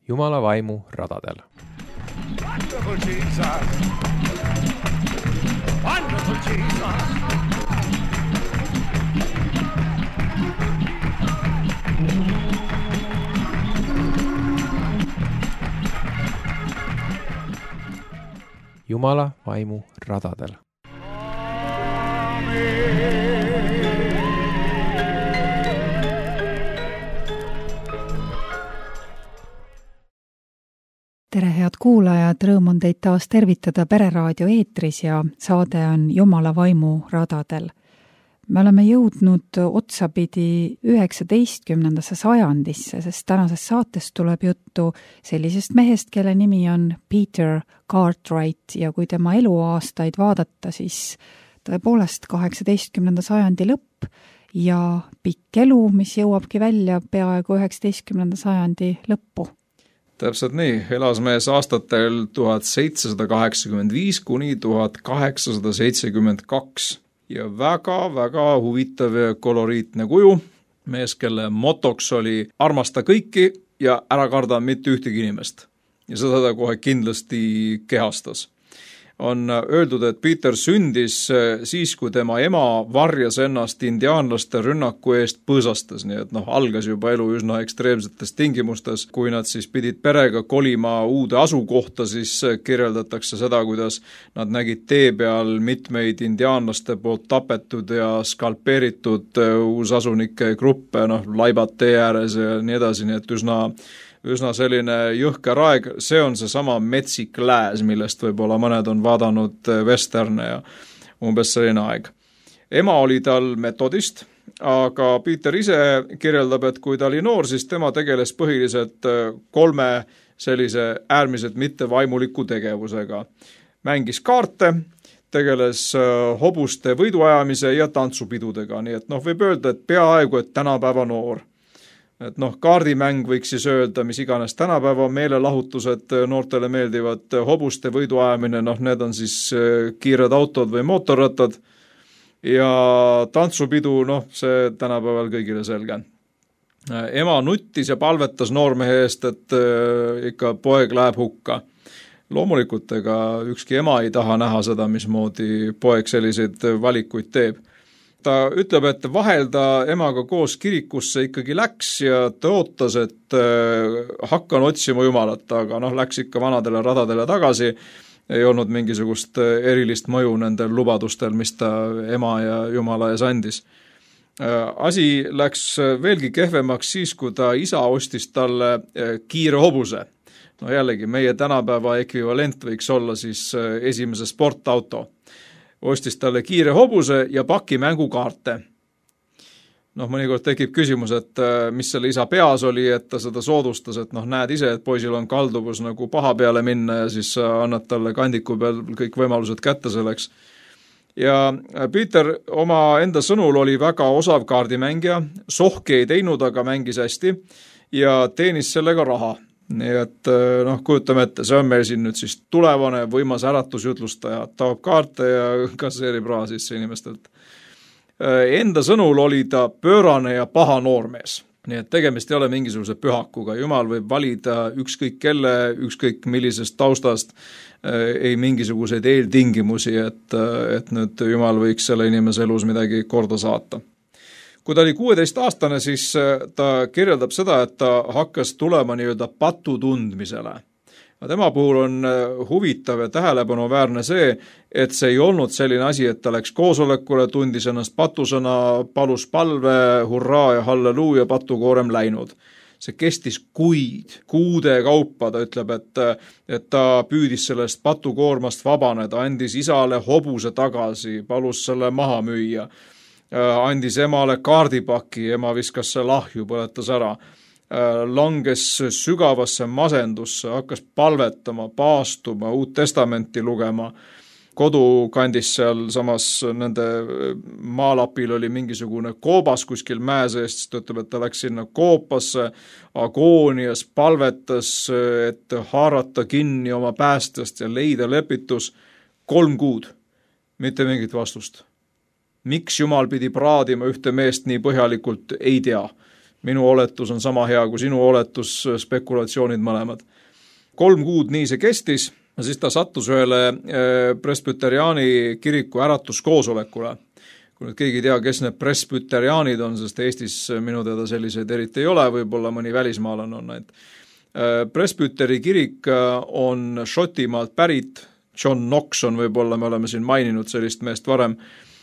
Jumala vaimu radadel. Wonderful Jesus. Wonderful Jesus. Jumala vaimu radadel. Tere, head kuulajad, rõõm on teid taas tervitada Pereraadio eetris ja saade on Jumala vaimu radadel. Me oleme jõudnud otsapidi 19. sajandisse, sest tänases saates tuleb juttu sellisest mehest, kelle nimi on Peter Cartwright ja kui tema eluaastaid vaadata, siis tõepoolest 18. sajandi lõpp ja pikk elu, mis jõuabki välja peaaegu 19. sajandi lõppu. Täpselt nii, elas mees aastatel 1785 kuni 1872 ja väga huvitav ja koloriitne kuju. Mees, kelle motoks oli armasta kõiki ja ära karda mitte ühtegi inimest. Ja seda ta kohe kindlasti kehastas. On öeldud, et Peter sündis siis, kui tema ema varjas ennast indiaanlaste rünnaku eest põõsastes, nii et algas juba elu üsna ekstreemsetes tingimustes. Kui nad siis pidid perega kolima uude asukohta, siis kirjeldatakse seda, kuidas nad nägid tee peal mitmeid indiaanlaste poolt tapetud ja skalpeeritud uusasunike gruppe, laibad tee ääres ja nii edasi, nii et üsna selline jõhker aeg, see on seesama Metsik lääs, millest võib-olla mõned on vaadanud westerne ja umbes selline aeg. Ema oli tal metodist, aga Peter ise kirjeldab, et kui ta oli noor, siis tema tegeles põhiliselt 3 sellise äärmiselt mittevaimuliku tegevusega. Mängis kaarte, tegeles hobuste võiduajamise ja tantsupidudega, nii et võib öelda, et peaaegu et tänapäeva noor. Et kaardimäng võiks siis öelda, mis iganes tänapäeva meelelahutused noortele meeldivad, hobuste võiduajamine, need on siis kiired autod või mootorrattad ja tantsupidu, see tänapäeval kõigile selge. Ema nuttis ja palvetas noormehe eest, et ikka poeg läheb hukka. Loomulikult, ega ükski ema ei taha näha seda, mismoodi poeg selliseid valikuid teeb. Ta ütleb, et vahel ta emaga koos kirikusse ikkagi läks ja ta ootas, et hakkan otsima Jumalat, aga läks ikka vanadele radadele tagasi. Ei olnud mingisugust erilist mõju nendel lubadustel, mis ta ema ja Jumala ees andis. Asi läks veelgi kehvemaks siis, kui ta isa ostis talle kiire hobuse. Jällegi, meie tänapäeva ekvivalent võiks olla siis esimese sportauto. Ostis talle kiire hobuse ja paki mängukaarte. Mõnikord tekib küsimus, et mis selle isa peas oli, et ta seda soodustas, et näed ise, et poisil on kalduvus nagu paha peale minna ja siis annad talle kandiku peal kõik võimalused kätte selleks. Ja Peter oma enda sõnul oli väga osav kaardimängija, sohki ei teinud, aga mängis hästi ja teenis sellega raha. Nii et kujutame ette, see on meil siin nüüd siis tulevane võimas äratusjutlustaja, taob kaarte ja kasseerib raha sisse inimestelt. Enda sõnul oli ta pöörane ja paha noormees. Nii et tegemist ei ole mingisuguse pühakuga. Jumal võib valida ükskõik kelle, ükskõik millisest taustast, ei mingisuguseid eeltingimusi, et nüüd Jumal võiks selle inimese elus midagi korda saata. Kui ta oli 16-aastane, siis ta kirjeldab seda, et ta hakkas tulema nii-öelda patu tundmisele. Tema puhul on huvitav ja tähelepanuväärne see, et see ei olnud selline asi, et ta läks koosolekule, tundis ennast patusõna, palus palve, hurraa ja halleluuja, patukoorem läinud. See kestis kuude kaupa, ta ütleb, et ta püüdis sellest patukoormast vabaneda, andis isale hobuse tagasi, palus selle maha müüa. Andis emale kaardipaki, ema viskas see lahju, põletas ära. Langes sügavasse masendusse, hakkas palvetama, paastuma, Uut Testamenti lugema. Kodukandis seal samas nende maalapil oli mingisugune koobas kuskil mäe seest, siis ta ütleb, et ta läks sinna koopasse, agoonias palvetas, et haarata kinni oma päästest ja leida lepitus 3 kuud. Mitte mingit vastust. Miks Jumal pidi praadima ühte meest nii põhjalikult, ei tea. minu oletus on sama hea kui sinu oletus, spekulatsioonid mõlemad. 3 kuud nii see kestis, siis ta sattus ühele presbyteriaani kiriku äratuskoosolekule. Kui nüüd keegi ei tea, kes need presbyteriaanid on, sest Eestis minu teada selliseid eriti ei ole, võib-olla mõni välismaalane on neid. Presbyteri kirik on Šotimaalt pärit, John Knox on võib-olla, me oleme siin maininud sellist meest varem,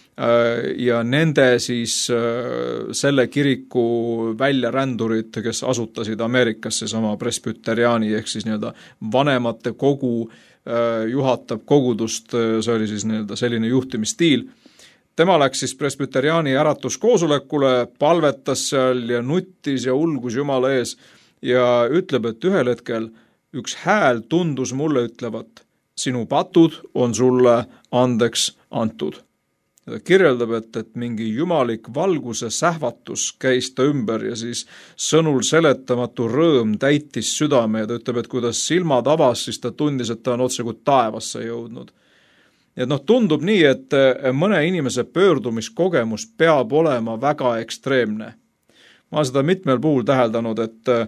ja nende siis selle kiriku väljarändurid, kes asutasid Ameerikasse sama presbyteriaani ehk siis nii-öelda vanemate kogu juhatab kogudust, see oli siis nii-öelda selline juhtimisstiil. Tema läks siis presbyteriaani äratuskoosolekule, palvetas seal ja nuttis ja ulgus Jumala ees ja ütleb, et ühel hetkel üks hääl tundus mulle ütlevat, sinu patud on sulle andeks antud. Ja ta kirjeldab, et mingi jumalik valguse sähvatus käis ta ümber ja siis sõnul seletamatu rõõm täitis südame ja ta ütleb, et kuidas silmad avas, siis ta tundis, et ta on otse kui taevasse jõudnud. Ja tundub nii, et mõne inimese pöördumiskogemus peab olema väga ekstreemne. Ma olen seda mitmel puhul täheldanud,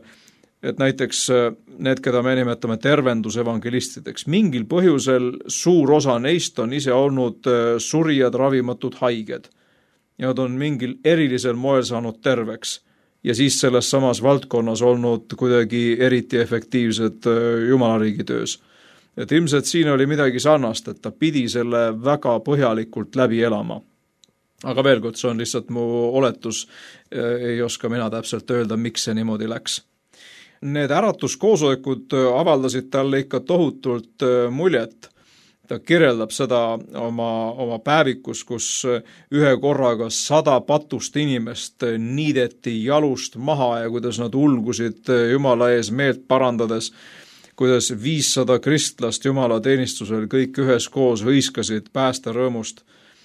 et näiteks need, keda me nimetame tervendusevangelistideks, mingil põhjusel suur osa neist on ise olnud surijad, ravimatud haiged. Ja nad on mingil erilisel moel saanud terveks ja siis selles samas valdkonnas olnud kuidagi eriti efektiivsed Jumalariigi töös. Et ilmselt siin oli midagi sarnast, et ta pidi selle väga põhjalikult läbi elama. Aga veel kord, see on lihtsalt mu oletus, ei oska mina täpselt öelda, miks see niimoodi läks. Need äratuskoosolekud avaldasid talle ikka tohutult muljet. Ta kirjeldab seda oma päevikus, kus ühe korraga 100 patust inimest niideti jalust maha ja kuidas nad ulgusid Jumala ees meelt parandades, kuidas 500 kristlast Jumala teenistusel kõik üheskoos hõiskasid pääste rõõmust.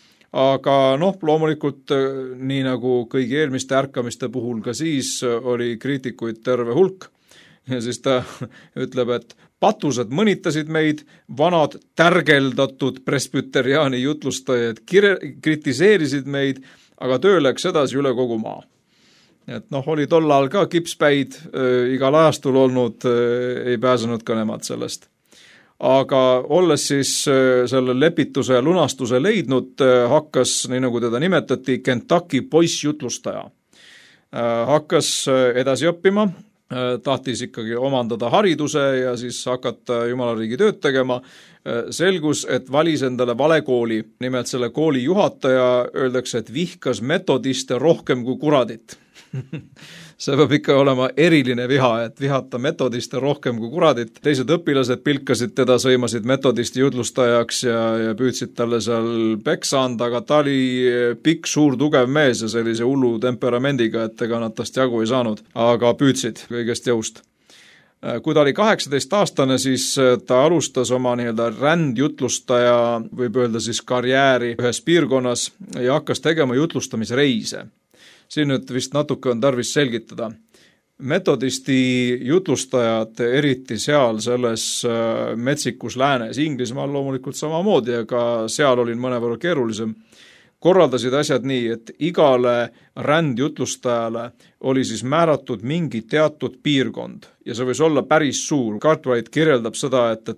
Aga loomulikult nii nagu kõigi eelmiste ärkamiste puhul ka siis oli kriitikuid terve hulk. Ja siis ta ütleb, et patused mõnitasid meid, vanad tärgeldatud presbyteriaani jutlustajad kritiseerisid meid, aga töö läks edasi üle kogu maa. Et oli tollal ka kipspäid igal ajastul olnud, ei pääsenud ka nemad sellest. Aga olles siis selle lepituse ja lunastuse leidnud, hakkas, nii nagu teda nimetati, Kentucky poissjutlustaja. Hakkas edasi õppima, tahtis ikkagi omandada hariduse ja siis hakata Jumalariigi tööd tegema. Selgus, et valis endale vale kooli. Nimelt selle kooli juhataja öeldakse, et vihkas metodiste rohkem kui kuradit. See peab ikka olema eriline viha, et vihata metodiste rohkem kui kuradit. Teised õpilased pilkasid teda, sõimasid metodisti jutlustajaks ja püüdsid talle seal peksa anda, aga ta oli pikk, suur, tugev mees ja sellise hullu temperamendiga, et ega nad tast jagu ei saanud, aga püüdsid kõigest jõust. Kui ta oli 18-aastane, siis ta alustas oma nii-öelda rändjutlustaja, võib öelda siis karjääri ühes piirkonnas ja hakkas tegema jutlustamisreise. Siin nüüd vist natuke on tarvis selgitada. Metodisti jutlustajad, eriti seal selles metsikus läänes, Inglismaal loomulikult samamoodi, aga seal olin mõnevõrra keerulisem, korraldasid asjad nii, et igale rändjutlustajale oli siis määratud mingi teatud piirkond ja see võis olla päris suur. Cartwright kirjeldab seda, et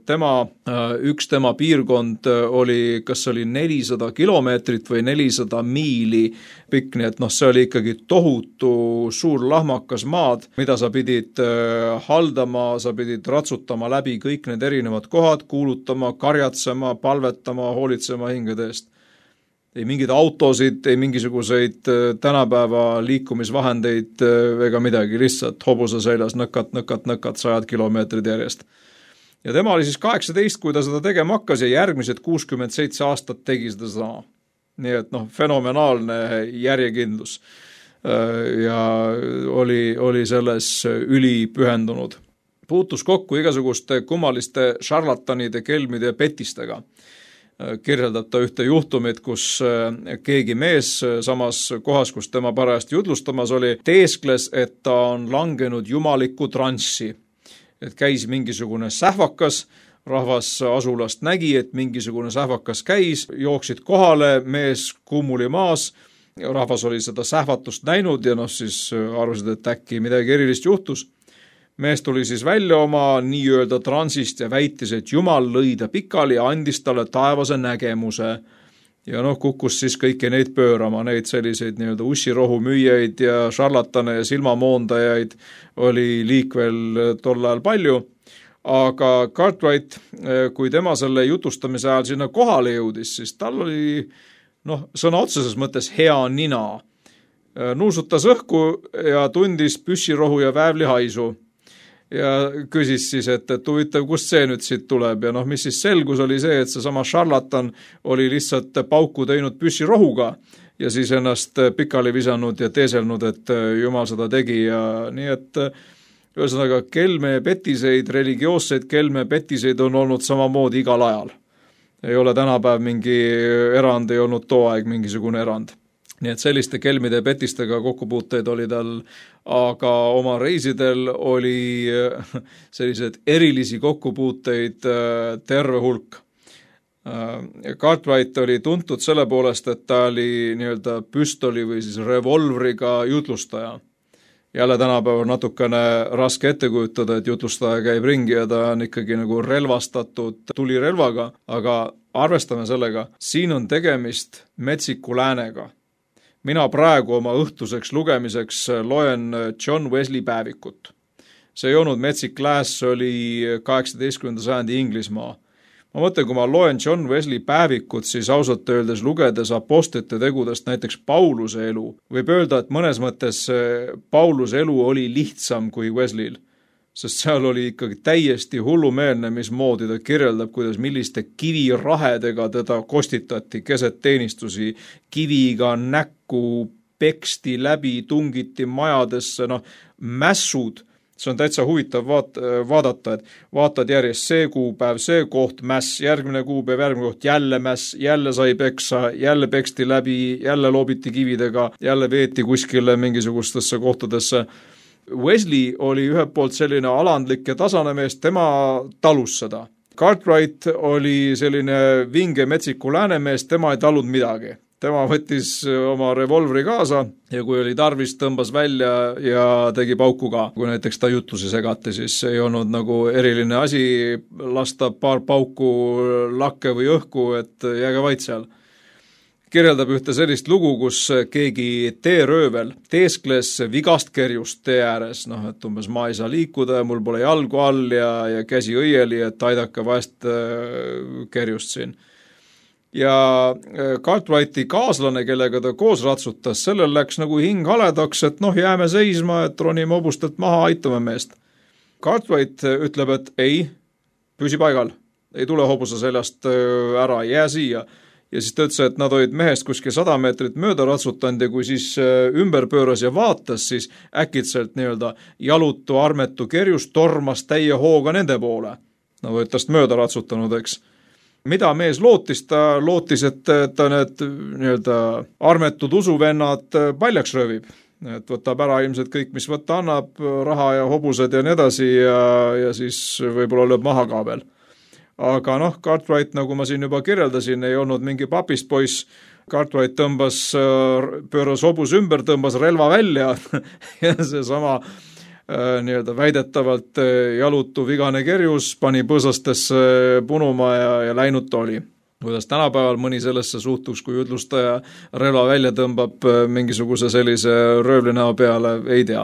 üks tema piirkond oli, kas oli 400 kilomeetrit või 400 miili pikk, nii et see oli ikkagi tohutu suur lahmakas maad, mida sa pidid haldama, sa pidid ratsutama läbi kõik need erinevad kohad, kuulutama, karjatsema, palvetama, hoolitsema hingede eest. Ei mingeid autosid, ei mingisuguseid tänapäeva liikumisvahendeid ega midagi, lihtsalt hobuse seljas nõkat, 100 kilomeetrid järjest. Ja tema oli siis 18, kui ta seda tegema hakkas ja järgmised 67 aastat tegi seda sama. Nii et fenomenaalne järjekindlus ja oli selles ülipühendunud. Puutus kokku igasuguste kummaliste šarlatanide, kelmide ja petistega. Kirjeldab ta ühte juhtumit, kus keegi mees samas kohas, kus tema parajasti jutlustamas oli, teeskles, et ta on langenud jumalikku transsi. Et käis mingisugune sähvakas, rahvas asulast nägi, et mingisugune sähvakas käis, jooksid kohale, mees kummuli maas rahvas oli seda sähvatust näinud ja siis arvasid, et äkki midagi erilist juhtus. Mees tuli siis välja oma nii-öelda transist ja väitis, et Jumal lõi ta pikali ja andis talle taevase nägemuse. Ja kukkus siis kõiki neid pöörama, neid selliseid nii-öelda ussirohu müüjaid ja šarlatane ja silmamoondajaid oli liikvel tol ajal palju. Aga Cartwright, kui tema selle jutustamise ajal sinna kohale jõudis, siis tal oli sõna otseses mõttes hea nina. Nuusutas õhku ja tundis püssirohu ja väävli haisu. Ja küsis siis, et huvitav, kust see nüüd siit tuleb ja mis siis selgus oli see, et see sama šarlatan oli lihtsalt pauku teinud püssirohuga ja siis ennast pikali visanud ja teeselnud, et Jumal seda tegi ja nii, et ühesõnaga kelmepetiseid, religioosseid kelmepetiseid on olnud samamoodi igal ajal. Ei ole tänapäev mingi erand, ei olnud too aeg mingisugune erand. Nii et selliste kelmide petistega kokkupuuteid oli tal, aga oma reisidel oli sellised erilisi kokkupuuteid terve hulk. Cartwright oli tuntud selle poolest, et ta oli nii-öelda püstoli või siis revolvriga jutlustaja. Jälle tänapäeval natukene raske ette kujutada, et jutlustaja käib ringi ja ta on ikkagi nagu relvastatud tulirelvaga, aga arvestame sellega, siin on tegemist metsiku läänega. Mina praegu oma õhtuseks lugemiseks loen John Wesley päevikut. See ei olnud metsik lääs, see oli 18. sajandi Inglismaa. Ma mõtlen, kui ma loen John Wesley päevikut, siis ausalt öeldes lugedes apostlite tegudest näiteks Pauluse elu, võib öelda, et mõnes mõttes Pauluse elu oli lihtsam kui Wesleyl. Sest seal oli ikkagi täiesti hullumeelne, mismoodi ta kirjeldab, kuidas milliste kivirahedega teda kostitati keset teenistusi, kiviga näkku peksti läbi, tungiti majadesse, mässud. See on täitsa huvitav vaadata, et vaatad järjest see kuupäev, see koht, mäss, järgmine kuupäev, järgmine koht, jälle mäss, jälle sai peksa, jälle peksti läbi, jälle loobiti kividega, jälle veeti kuskile mingisugustesse kohtadesse. Wesley oli ühelt poolt selline alandlik ja tasane mees, tema talus seda. Cartwright oli selline vinge metsiku läänemees, tema ei talud midagi. Tema võttis oma revolvri kaasa ja kui oli tarvis, tõmbas välja ja tegi pauku ka. Kui näiteks ta jutlusi segati, siis ei olnud nagu eriline asi lasta paar pauku lakke või õhku, et jääge vait seal. Kirjeldab ühte sellist lugu, kus keegi teeröövel teeskles vigast kerjust tee ääres, et umbes ma ei saa liikuda ja mul pole jalgu all ja käsi õieli, et aidake vaest kerjust siin. Ja Cartwrighti kaaslane, kellega ta koos ratsutas, sellel läks nagu hing haledaks, et jääme seisma, et ronime hobustelt maha, aitame meest. Cartwright ütleb, et ei, püsi paigal, ei tule hobusa seljast ära, jää siia. Ja siis ta ütles, et nad olid mehest kuskil 100 meetrit mööda ratsutanud ja kui siis ümber pööras ja vaatas, siis äkitselt nii-öelda jalutu armetu kerjus tormas täie hooga nende poole. Nad olid tast mööda ratsutanud, eks. Mida mees lootis? Ta lootis, et ta need nii-öelda armetud usuvennad paljaks röövib. Et võtab ära ilmselt kõik, mis võtta annab, raha ja hobused ja nii edasi ja siis võib-olla lööb maha ka veel. Aga Cartwright, nagu ma siin juba kirjeldasin, ei olnud mingi papist poiss. Cartwright pööras hobus ümber, tõmbas relva välja ja see sama nii-öelda väidetavalt jalutu vigane kerjus pani põõsastesse punuma ja läinud ta oli. Kuidas tänapäeval mõni sellesse suhtuks, kui jutlustaja relva välja tõmbab mingisuguse sellise röövlinäo peale, ei tea.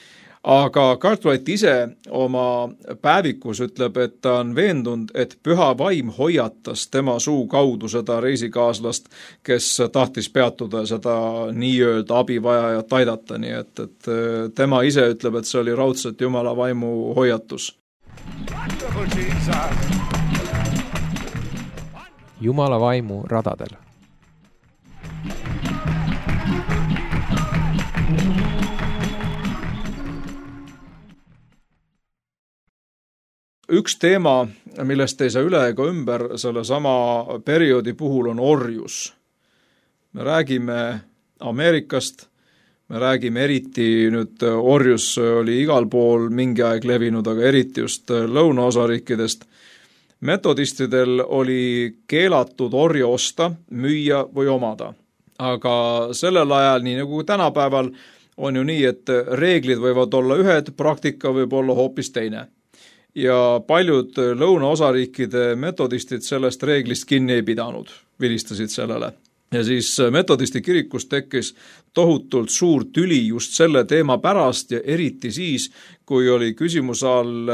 Aga Cartwright ise oma päevikus ütleb, et ta on veendunud, et püha vaim hoiatas tema suu kaudu seda reisikaaslast, kes tahtis peatuda seda nii-öelda abivajajat aidata, nii et tema ise ütleb, et see oli raudselt Jumala vaimu hoiatus. Jumala vaimu radadel. Üks teema, millest ei saa üle ega ümber selle sama perioodi puhul on orjus. Me räägime Ameerikast, me räägime eriti nüüd orjus oli igal pool mingi aeg levinud, aga eriti just lõunaosariikidest. Metodistidel oli keelatud orja osta, müüa või omada. aga sellel ajal, nii nagu tänapäeval, on ju nii, et reeglid võivad olla ühed, praktika võib olla hoopis teine. Ja paljud lõunaosariikide metodistid sellest reeglist kinni ei pidanud, vilistasid sellele. Ja siis metodisti kirikus tekkis tohutult suur tüli just selle teema pärast ja eriti siis, kui oli küsimuse all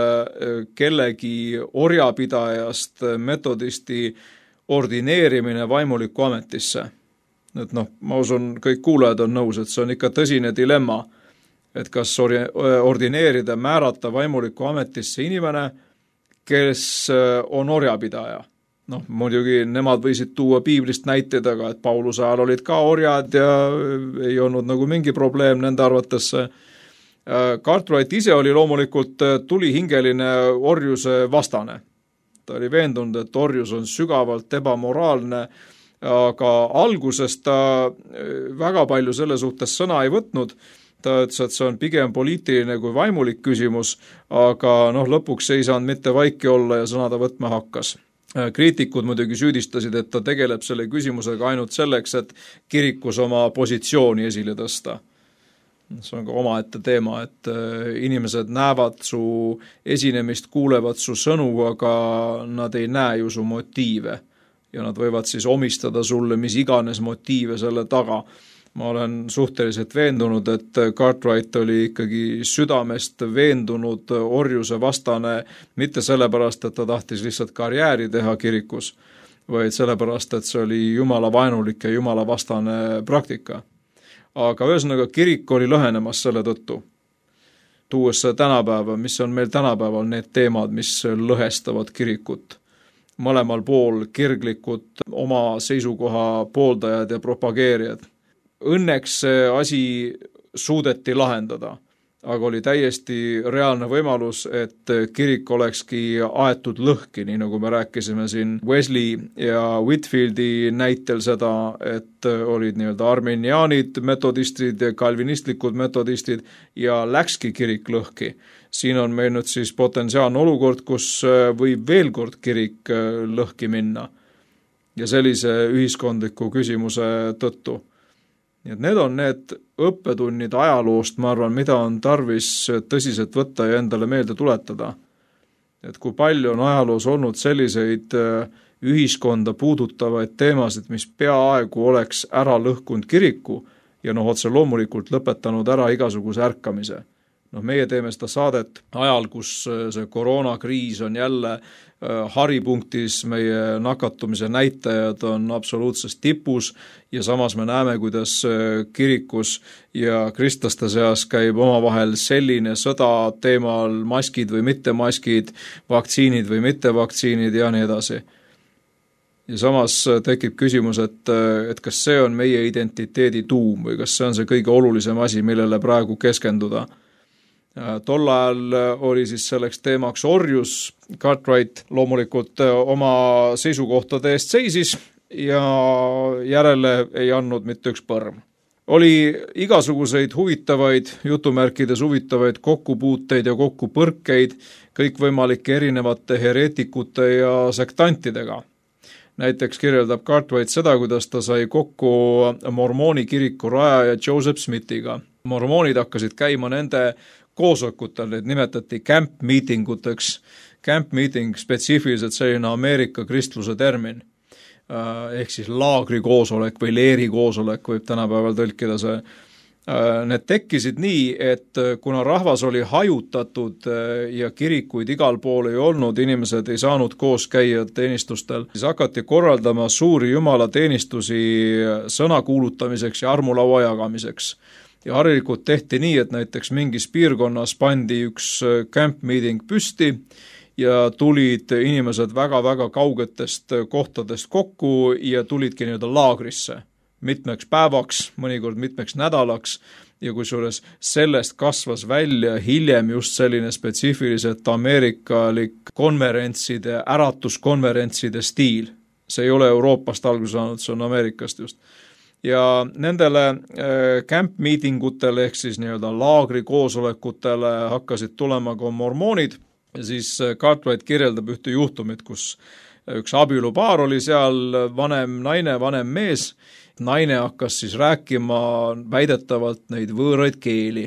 kellegi orjapidajast metodisti ordineerimine vaimuliku ametisse. Et ma usun, kõik kuulajad on nõus, et see on ikka tõsine dilemma, et kas ordineerida, määrata vaimuliku ametisse inimene, kes on orjapidaja. Muidugi nemad võisid tuua piiblist näiteid, aga et Pauluse ajal olid ka orjad ja ei olnud nagu mingi probleem nende arvates. Cartwright ise oli loomulikult tulihingeline orjuse vastane. Ta oli veendunud, et orjus on sügavalt ebamoraalne, aga alguses ta väga palju selle suhtes sõna ei võtnud. Ta ütles, et see on pigem poliitiline kui vaimulik küsimus, aga lõpuks ei saanud mitte vaiki olla ja sõna ta võtma hakkas. Kriitikud muidugi süüdistasid, et ta tegeleb selle küsimusega ainult selleks, et kirikus oma positsiooni esile tõsta. See on ka omaette teema, et inimesed näevad su esinemist, kuulevad su sõnu, aga nad ei näe ju su motiive. Ja nad võivad siis omistada sulle mis iganes motiive selle taga. Ma olen suhteliselt veendunud, et Cartwright oli ikkagi südamest veendunud orjuse vastane, mitte sellepärast, et ta tahtis lihtsalt karjääri teha kirikus, vaid sellepärast, et see oli jumala vaenulik ja jumala vastane praktika. Aga ühesõnaga kirik oli lõhenemas selle tõttu. Tuues tänapäeva, mis on meil tänapäeval need teemad, mis lõhestavad kirikut. Mõlemal pool kirglikud oma seisukoha pooldajad ja propageerijad. Õnneks see asi suudeti lahendada, aga oli täiesti reaalne võimalus, et kirik olekski aetud lõhki, nii nagu me rääkisime siin Wesley ja Whitfieldi näitel seda, et olid nii-öelda armeniaanid metodistid ja kalvinistlikud metodistid ja läkski kirik lõhki. Siin on meil nüüd siis potentsiaalne olukord, kus võib veel kord kirik lõhki minna ja sellise ühiskondliku küsimuse tõttu. Nii et need on need õppetunnid ajaloost, ma arvan, mida on tarvis tõsiselt võtta ja endale meelde tuletada. Et kui palju on ajaloos olnud selliseid ühiskonda puudutavaid teemasid, mis peaaegu oleks ära lõhkunud kiriku ja otse loomulikult lõpetanud ära igasuguse ärkamise. Meie teeme seda saadet ajal, kus see koroonakriis on jälle haripunktis, meie nakatumise näitajad on absoluutses tipus ja samas me näeme, kuidas kirikus ja kristlaste seas käib omavahel selline sõda teemal maskid või mitte maskid, vaktsiinid või mitte vaktsiinid ja nii edasi. Ja samas tekib küsimus, et kas see on meie identiteedi tuum või kas see on see kõige olulisem asi, millele praegu keskenduda. Tol ajal oli siis selleks teemaks orjus, Cartwright loomulikult oma seisukohtade eest seisis ja järele ei andnud mitte üks põrm. Oli igasuguseid huvitavaid, jutumärkides huvitavaid kokkupuuteid ja kokkupõrkeid kõikvõimalike erinevate hereetikute ja sektantidega. Näiteks kirjeldab Cartwright seda, kuidas ta sai kokku mormooni kiriku rajaja Joseph Smithiga. Mormoonid hakkasid käima nende koosolekutel, need nimetati camp meetinguteks. Camp meeting spetsiifiliselt selline Ameerika kristluse termin. Ehk siis laagrikoosolek või leerikoosolek võib tänapäeval tõlkida see. Need tekkisid nii, et kuna rahvas oli hajutatud ja kirikuid igal pool ei olnud, inimesed ei saanud koos käia teenistustel, siis hakati korraldama suuri jumala teenistusi sõna kuulutamiseks ja armulaua jagamiseks. Ja harilikult tehti nii, et näiteks mingis piirkonnas pandi üks camp meeting püsti ja tulid inimesed väga-väga kaugetest kohtadest kokku ja tulidki nii-öelda laagrisse mitmeks päevaks, mõnikord mitmeks nädalaks ja kusjuures sellest kasvas välja hiljem just selline spetsiifiliselt ameerikalik konverentside, äratuskonverentside stiil. See ei ole Euroopast alguse saanud, see on Ameerikast just. Ja nendele camp meetingutele ehk siis nii-öelda laagrikoosolekutele hakkasid tulema ka mormoonid ja siis Cartwright kirjeldab ühte juhtumit, kus üks abielupaar oli seal, vanem naine, vanem mees. Naine hakkas siis rääkima väidetavalt neid võõraid keeli.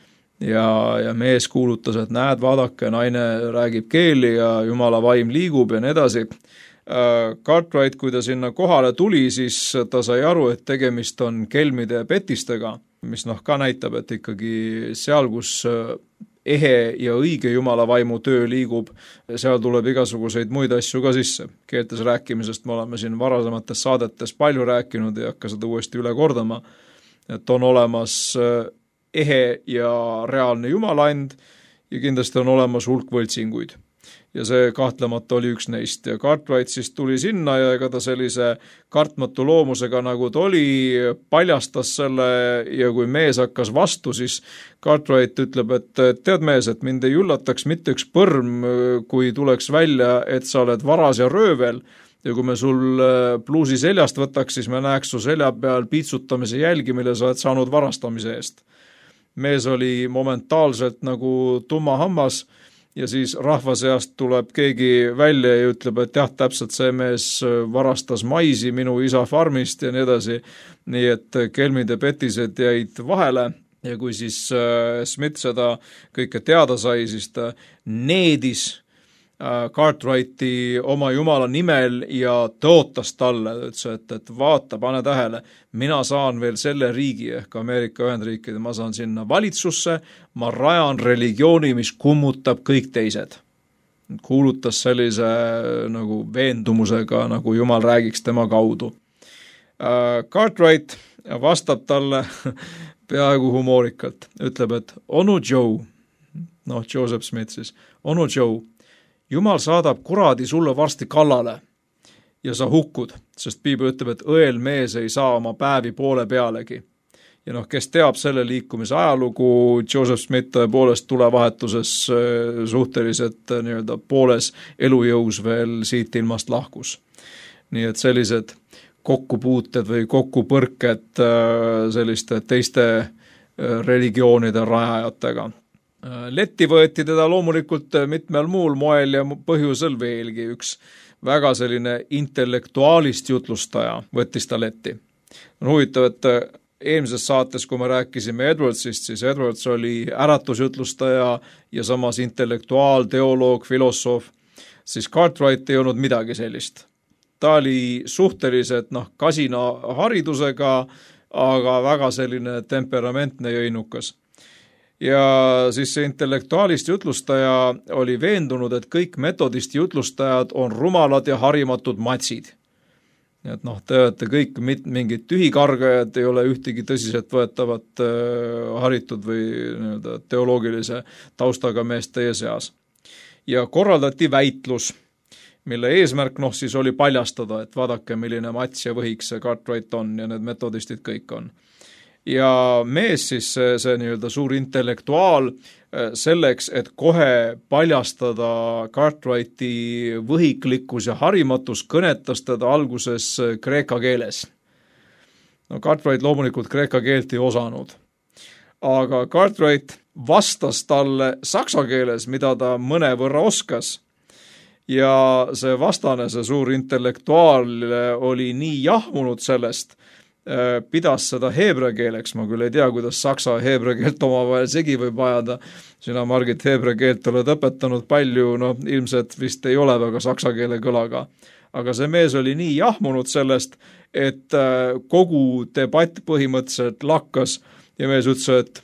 Ja mees kuulutas, et näed, vaadake, naine räägib keeli ja jumala vaim liigub ja nii edasi. Cartwright, kui ta sinna kohale tuli, siis ta sai aru, et tegemist on kelmide ja petistega, mis ka näitab, et ikkagi seal, kus ehe ja õige jumala vaimu töö liigub, seal tuleb igasuguseid muid asju ka sisse. Keeltes rääkimisest me oleme siin varasemates saadetes palju rääkinud, ei hakka seda uuesti üle kordama, et on olemas ehe ja reaalne jumaland ja kindlasti on olemas hulk võltsinguid. Ja see kahtlemata oli üks neist. Ja Cartwright siis tuli sinna ja ega ta sellise kartmatu loomusega, nagu ta oli, paljastas selle ja kui mees hakkas vastu, siis Cartwright ütleb, et tead mees, et mind ei üllataks mitte üks põrm, kui tuleks välja, et sa oled varas ja röövel ja kui me sul pluusi seljast võtaks, siis me näeks su selja peal piitsutamise jälgi, mille sa oled saanud varastamise eest. Mees oli momentaalselt nagu tumma hammas ja siis rahva seast tuleb keegi välja ja ütleb, et jah, täpselt see mees varastas maisi minu isa farmist ja nii edasi. Nii et kelmid ja petised jäid vahele ja kui siis Smith seda kõike teada sai, siis ta needis Cartwrighti oma jumala nimel ja tõotas talle, ütles, et vaata, pane tähele, mina saan veel selle riigi ehk Ameerika Ühendriikide, ma saan sinna valitsusse, ma rajan religiooni, mis kummutab kõik teised. Kuulutas sellise nagu veendumusega, nagu jumal räägiks tema kaudu. Cartwright vastab talle peaaegu humoorikalt, ütleb, et onu Joe, Joseph Smith siis, onu Joe, Jumal saadab kuradi sulle varsti kallale ja sa hukkud, sest Piibel ütleb, et õel mees ei saa oma päevi poole pealegi. Ja kes teab selle liikumise ajalugu, Joseph Smith tõepoolest tulevahetuses suhteliselt pooles elujõus veel siit ilmast lahkus. Nii et sellised kokkupuuted või kokkupõrked selliste teiste religioonide rajajatega. Letti võeti teda loomulikult mitmel muul moel ja põhjusel veelgi. Üks väga selline intellektuaalist jutlustaja võttis ta letti. On huvitav, et eelmises saates, kui me rääkisime Edwardsist, siis Edwards oli äratusjutlustaja ja samas intellektuaal, teoloog, filosoof, siis Cartwright ei olnud midagi sellist. Ta oli suhteliselt kasina haridusega, aga väga selline temperamentne ja innukas. Ja siis see intellektuaalist jutlustaja oli veendunud, et kõik metodisti jutlustajad on rumalad ja harimatud matsid. Et te olete kõik mingid tühikargajad, ei ole ühtegi tõsiselt võetavat haritud või teoloogilise taustaga meest teie seas. Ja korraldati väitlus, mille eesmärk siis oli paljastada, et vaadake, milline mats ja võhik see Cartwright on ja need metodistid kõik on. Ja mees siis see suur intellektuaal selleks, et kohe paljastada Cartwrighti võhiklikkus ja harimatus, kõnetas teda alguses kreeka keeles. Cartwright loomulikult kreeka keelt ei osanud, aga Cartwright vastas talle saksa keeles, mida ta mõnevõrra oskas. Ja see vastane, see suur intellektuaal oli nii jahmunud sellest, pidas seda heebrea keeleks, ma küll ei tea, kuidas saksa ja heebrea keelt omavahel segi võib ajada. Sina, Margit, heebrea keelt oled õpetanud palju, ilmselt vist ei ole väga saksa keele kõlaga. Aga see mees oli nii jahmunud sellest, et kogu debatt põhimõtteliselt lakkas ja mees ütles,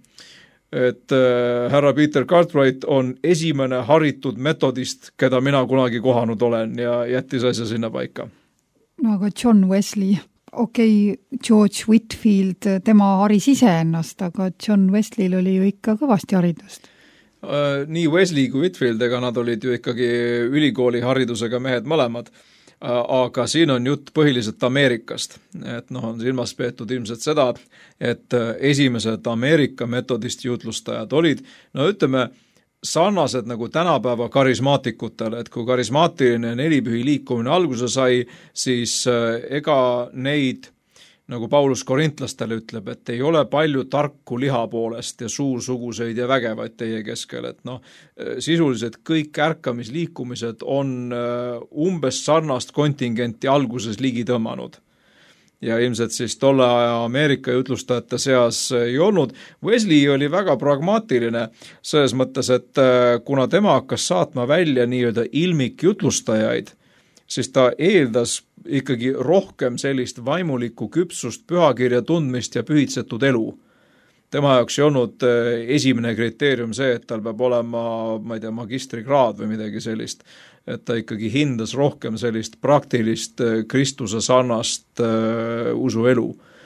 et härra Peter Cartwright on esimene haritud metodist, keda mina kunagi kohanud olen ja jättis asja sinna paika. No aga John Wesley... George Whitfield, tema haris ise ennast, aga John Wesleyl oli ju ikka kõvasti haridust. Nii Wesley kui Whitfield, ega nad olid ju ikkagi ülikooli haridusega mehed mõlemad, aga siin on jutt põhiliselt Ameerikast. Et on silmas peetud ilmselt seda, et esimesed Ameerika metodisti jutlustajad olid, ütleme, sarnased nagu tänapäeva karismaatikutele, et kui karismaatiline nelipühi liikumine alguse sai, siis ega neid nagu Paulus korintlastele ütleb, et ei ole palju tarku liha poolest ja suursuguseid ja vägevaid teie keskel, et sisuliselt kõik ärkamisliikumised on umbes sarnast kontingenti alguses ligi tõmmanud. Ja ilmselt siis tolle aja Ameerika jutlustajate seas ei olnud. Wesley oli väga pragmaatiline selles mõttes, et kuna tema hakkas saatma välja nii-öelda ilmikjutlustajaid, siis ta eeldas ikkagi rohkem sellist vaimulikku küpsust, pühakirja tundmist ja pühitsetud elu. Tema jaoks ei olnud esimene kriteerium see, et tal peab olema, ma ei tea, magistrikraad või midagi sellist, et ta ikkagi hindas rohkem sellist praktilist Kristuse sarnast usuelu.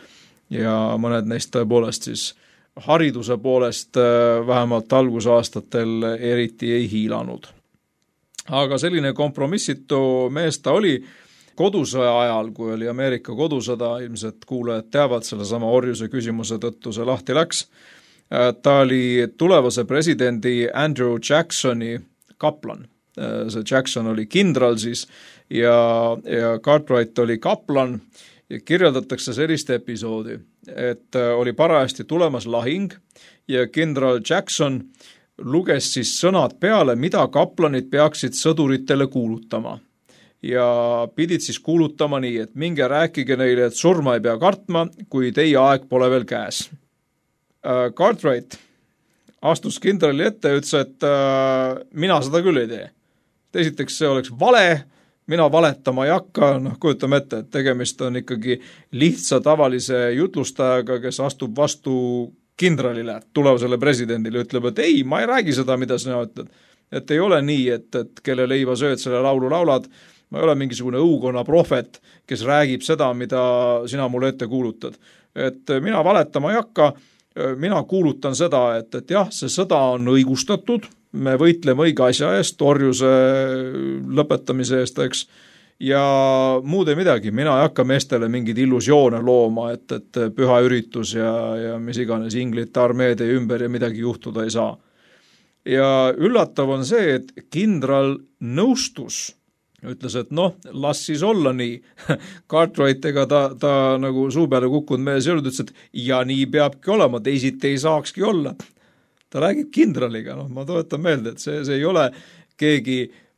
Ja mõned neist tõepoolest siis hariduse poolest vähemalt algusaastatel eriti ei hiilanud. Aga selline kompromissitu mees ta oli kodusõja ajal, kui oli Ameerika kodusõda, ilmselt kuulajad teavad selle sama orjuse küsimuse tõttu see lahti läks. Ta oli tulevase presidendi Andrew Jacksoni kaplan. See Jackson oli kindral siis ja Cartwright oli kaplan ja kirjeldatakse sellist episoodi, et oli parajasti tulemas lahing ja kindral Jackson luges siis sõnad peale, mida kaplanid peaksid sõduritele kuulutama. Ja pidid siis kuulutama nii, et minge rääkige neile, et surma ei pea kartma, kui teie aeg pole veel käes. Cartwright astus kindrali ette ja ütles, et mina seda küll ei tee. Esiteks see oleks vale, mina valetama ei hakka, kujutame ette, et tegemist on ikkagi lihtsa tavalise jutlustajaga, kes astub vastu kindralile, tulevasele presidendile, ütleb, et ei, ma ei räägi seda, mida sina ütled. Et ei ole nii, et kelle leiva sööd selle laulu laulad, ma ei ole mingisugune õukonna prohvet, kes räägib seda, mida sina mulle ette kuulutad. Et mina valetama ei hakka, mina kuulutan seda, et jah, see sõda on õigustatud, me võitleme õige asja eest, orjuse lõpetamise eest, eks, ja muud ei midagi, mina ei hakka meestele mingid illusioone looma, et püha üritus ja mis iganes inglite armeede ümber ja midagi juhtuda ei saa. Ja üllatav on see, et kindral nõustus, ütles, et las siis olla nii. Cartwright, ega ta nagu suu peale kukkunud mees ei olnud, ütles, et ja nii peabki olema, teisiti ei saakski olla. Ta räägib kindraliga, ma tuletan meelde, et see ei ole keegi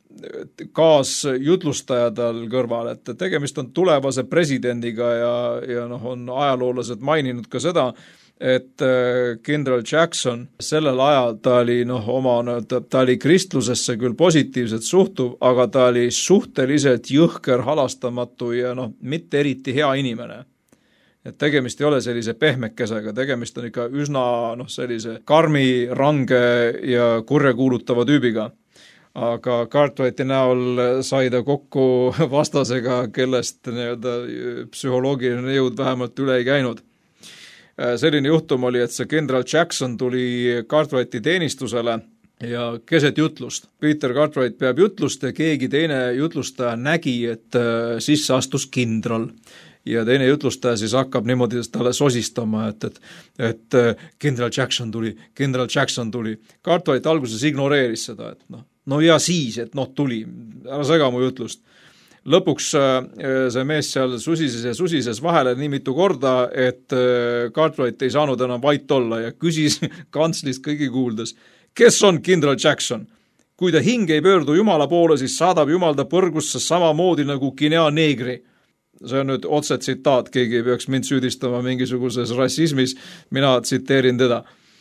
kaasjutlustaja tal kõrval, et tegemist on tulevase presidendiga ja on ajaloolased maininud ka seda, et kindral Jackson sellel ajal ta oli kristlusesse küll positiivselt suhtuv, aga ta oli suhteliselt jõhker, halastamatu ja mitte eriti hea inimene. Et tegemist ei ole sellise pehmekesega, tegemist on ikka üsna sellise karmi, range ja kurja kuulutava tüübiga. Aga Cartwrighti näol sai ta kokku vastasega, kellest psühholoogiline jõud vähemalt üle ei käinud. Selline juhtum oli, et see kindral Jackson tuli Cartwrighti teenistusele ja keset jutlust. Peter Cartwright peab jutlust ja keegi teine jutlustaja nägi, et sisse astus kindral. Ja teine jutlustaja siis hakkab niimoodi talle sosistama, et kindral Jackson tuli. Cartwright alguses ignoreeris seda, et ja siis, et tuli, ära sega mu jutlust. Lõpuks see mees seal susises vahele nii mitu korda, et Cartwright ei saanud enam vait olla ja küsis kantslist kõigi kuuldes, kes on kindral Jackson? Kui ta hing ei pöördu Jumala poole, siis saadab Jumal ta põrgusse samamoodi nagu Guinea neegri. See on nüüd otse tsitaat, keegi ei peaks mind süüdistama mingisuguses rassismis, mina tsiteerin teda.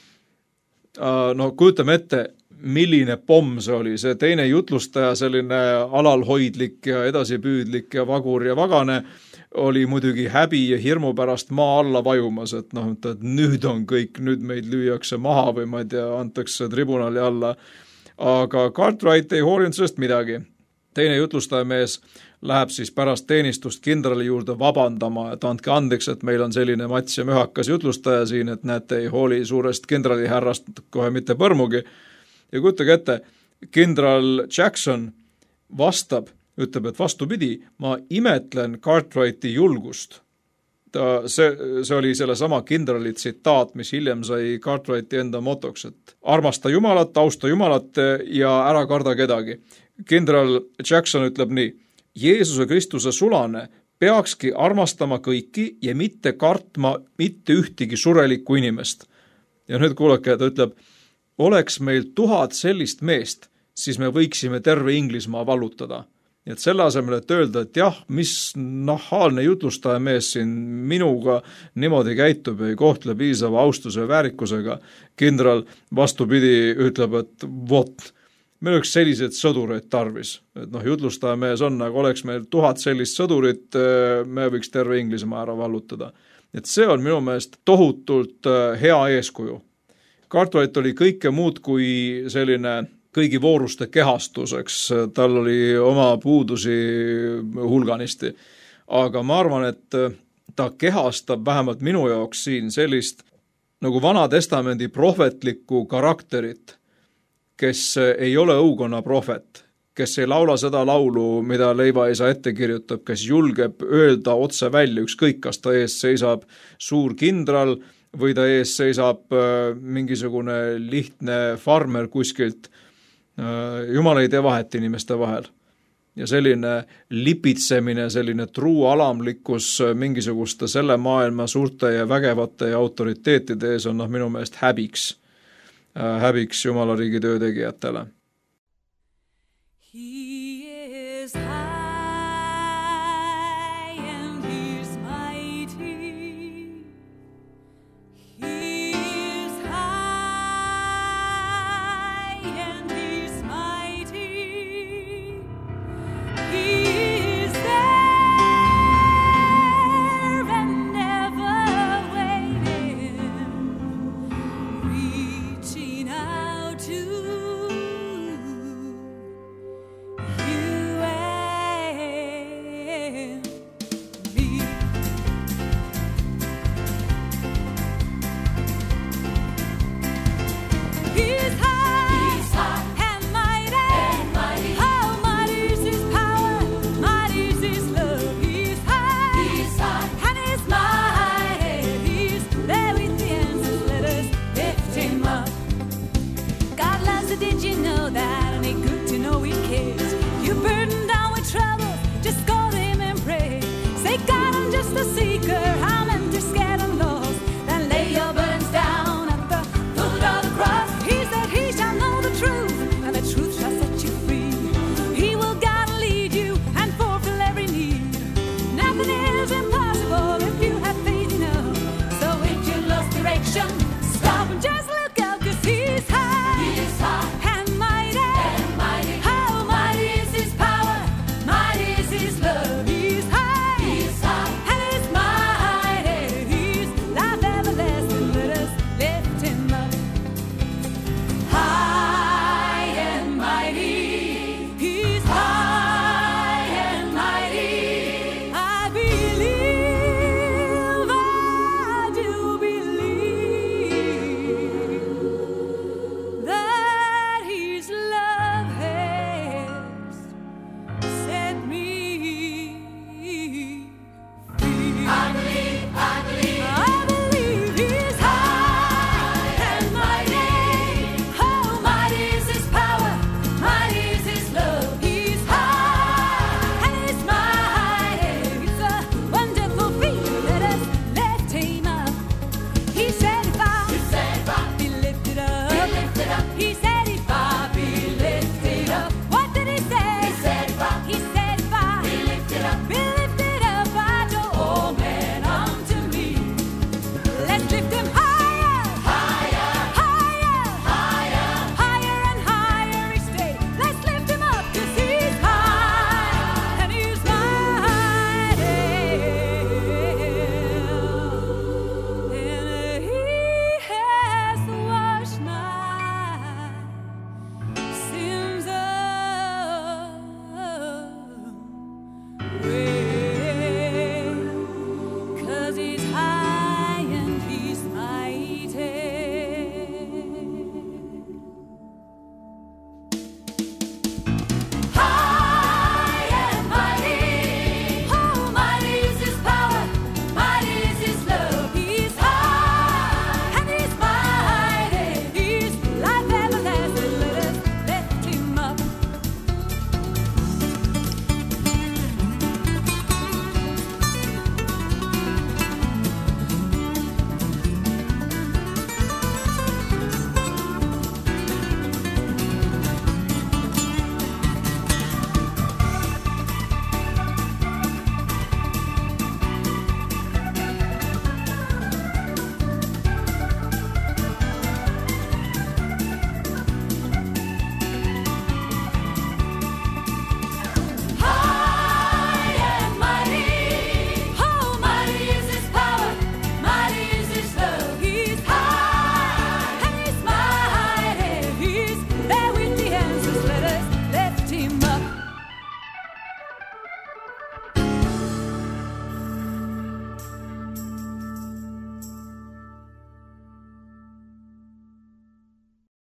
Kujutame ette, milline pomm see oli, see teine jutlustaja, selline alalhoidlik ja edasipüüdlik ja vagur ja vagane, oli muidugi häbi ja hirmu pärast maa alla vajumas, et nüüd on kõik, nüüd meid lüüakse maha või ma ei tea, antakse tribunali alla. Aga Cartwright ei hoolinud sellest midagi. Teine jutlustaja mees läheb siis pärast teenistust kindrali juurde vabandama, et andke andeks, et meil on selline mats ja mühakas jutlustaja siin, et näete, ei hooli suurest kindrali härrast kohe mitte põrmugi. Ja kujutage ette, kindral Jackson vastab, ütleb, et vastupidi, ma imetlen Cartwrighti julgust. See oli selle sama kindrali tsitaat, mis hiljem sai Cartwrighti enda motoks, et armasta Jumalat, austa Jumalat ja ära karda kedagi. Kindral Jackson ütleb nii, Jeesuse Kristuse sulane peakski armastama kõiki ja mitte kartma mitte ühtegi surelikku inimest. Ja nüüd kuulake, ta ütleb, oleks meil 1000 sellist meest, siis me võiksime terve Inglismaa vallutada. Nii et selle asemel, et öelda, et jah, mis nahaalne jutlustaja mees siin minuga niimoodi käitub ja ei kohtle piisava austuse ja väärikusega, kindral vastupidi ütleb, et vot, meil oleks sellised sõdureid tarvis. Et jutlustaja mees on, aga oleks meil 1000 sellist sõdurit, me võiks terve Inglismaa ära vallutada. Et see on minu meelest tohutult hea eeskuju. Cartwright oli kõike muud kui selline kõigi vooruste kehastuseks, tal oli oma puudusi hulganisti. Aga ma arvan, et ta kehastab vähemalt minu jaoks siin sellist nagu Vana Testamendi prohvetlikku karakterit, kes ei ole õukonna prohvet, kes ei laula seda laulu, mida leivaisa ette kirjutab, kes julgeb öelda otse välja, ükskõik kas ta ees seisab suur kindral või ta ees seisab mingisugune lihtne farmer kuskilt. Jumal ei tee vahet inimeste vahel. Ja selline lipitsemine, selline truu alamlikkus mingisuguste selle maailma suurte ja vägevate ja autoriteetide ees on minu meelest häbiks Jumala riigi töötegijatele.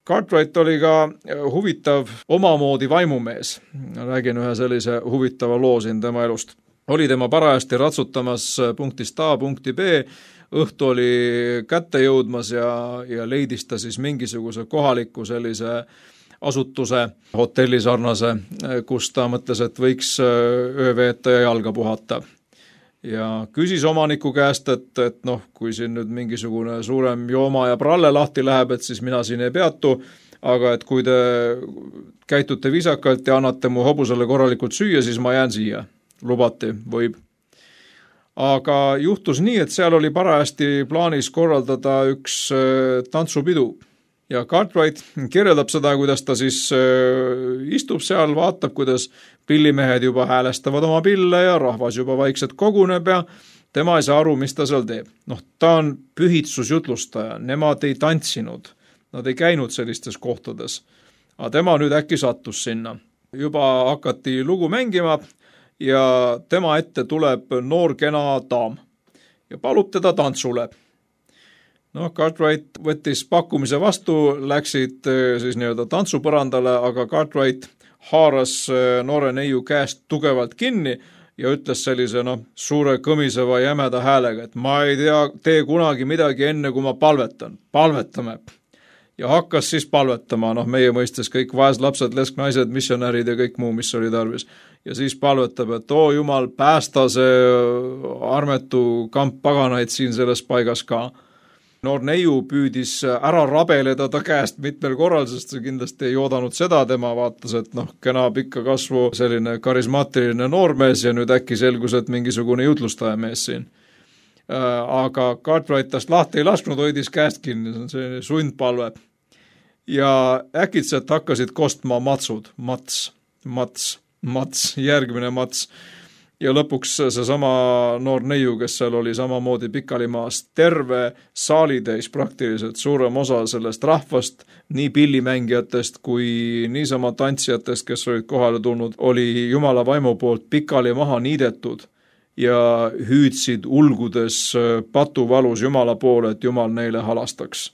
Cartwright oli ka huvitav omamoodi vaimumees. Räägin ühe sellise huvitava loo siin tema elust. Oli tema parajasti ratsutamas punktist A punkti B, õhtu oli kätte jõudmas ja leidis ta siis mingisuguse kohaliku sellise asutuse, hotelli sarnase, kus ta mõtles, et võiks öö veeta ja jalga puhata. Ja küsis omaniku käest, et noh, kui siin nüüd mingisugune suurem jooma ja pralle lahti läheb, et siis mina siin ei peatu, aga et kui te käitute viisakalt ja annate mu hobusele korralikult süüa, siis ma jään siia. Lubati, võib. Aga juhtus nii, et seal oli parajasti plaanis korraldada üks tantsupidu. Ja Cartwright kirjeldab seda, kuidas ta siis istub seal, vaatab, kuidas pillimehed juba häälestavad oma pille ja rahvas juba vaikselt koguneb ja tema ei saa aru, mis ta seal teeb. Noh, ta on pühitsusjutlustaja, nemad ei tantsinud, nad ei käinud sellistes kohtades. Aga tema nüüd äkki sattus sinna. Juba hakati lugu mängima ja tema ette tuleb noor kena daam ja palub teda tantsule. No, Cartwright võttis pakkumise vastu, läksid siis nii-öelda tantsupõrandale, aga Cartwright haaras noore neiu käest tugevalt kinni ja ütles sellise suure kõmiseva jämeda häälega, et ma ei tee kunagi midagi enne, kui ma palvetan. Palvetame. Ja hakkas siis palvetama, meie mõistes kõik vaeslapsed, lesknaised, missionärid ja kõik muu, mis oli tarvis. Ja siis palvetab, et jumal, päästa see armetu kamp paganaid siin selles paigas ka. Noor neiu püüdis ära rabeleda ta käest mitmel korral, sest see kindlasti ei oodanud seda, tema vaatas, et kena pikka kasvu selline karismaatiline noormees ja nüüd äkki selgus, et mingisugune jutlustaja mees siin. Aga Cartwright tast lahti ei lasknud, hoidis käest kinni, see on selline sundpalve. Ja äkitselt hakkasid kostma matsud, mats, järgmine mats. Ja lõpuks seesama noor neiu, kes seal oli samamoodi pikalimaas, terve saalitäis praktiliselt suurem osa sellest rahvast, nii pillimängijatest kui niisama tantsijatest, kes olid kohale tulnud, oli Jumala vaimu poolt pikali maha niidetud ja hüüdsid ulgudes patuvalus Jumala poole, et Jumal neile halastaks.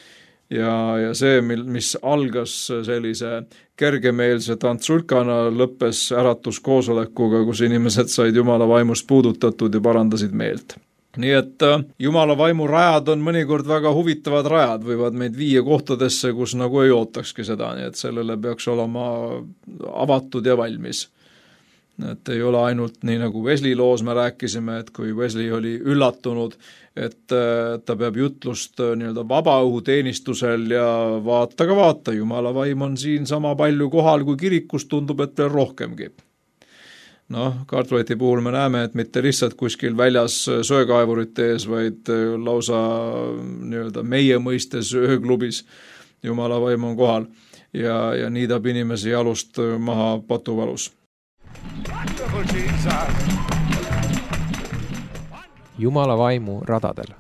Ja see, mis algas sellise kergemeelse tantsulkana, lõppes äratuskoosolekuga, kus inimesed said Jumala vaimust puudutatud ja parandasid meelt. Nii et Jumala vaimu rajad on mõnikord väga huvitavad rajad, võivad meid viia kohtadesse, kus nagu ei ootakski seda, nii et sellele peaks olema avatud ja valmis. Et ei ole ainult nii nagu Wesley loos me rääkisime, et kui Wesley oli üllatunud, et ta peab jutlust nii-öelda vabaõhuteenistusel ja vaata, Jumala vaim on siin sama palju kohal kui kirikus, tundub, et veel rohkemgi. Cartwrighti puhul me näeme, et mitte lihtsalt kuskil väljas söökaevurite ees, vaid lausa nii-öelda meie mõistes ööklubis Jumala vaim on kohal ja niidab inimesi jalust maha patuvalus. Jumala vaimu radadel.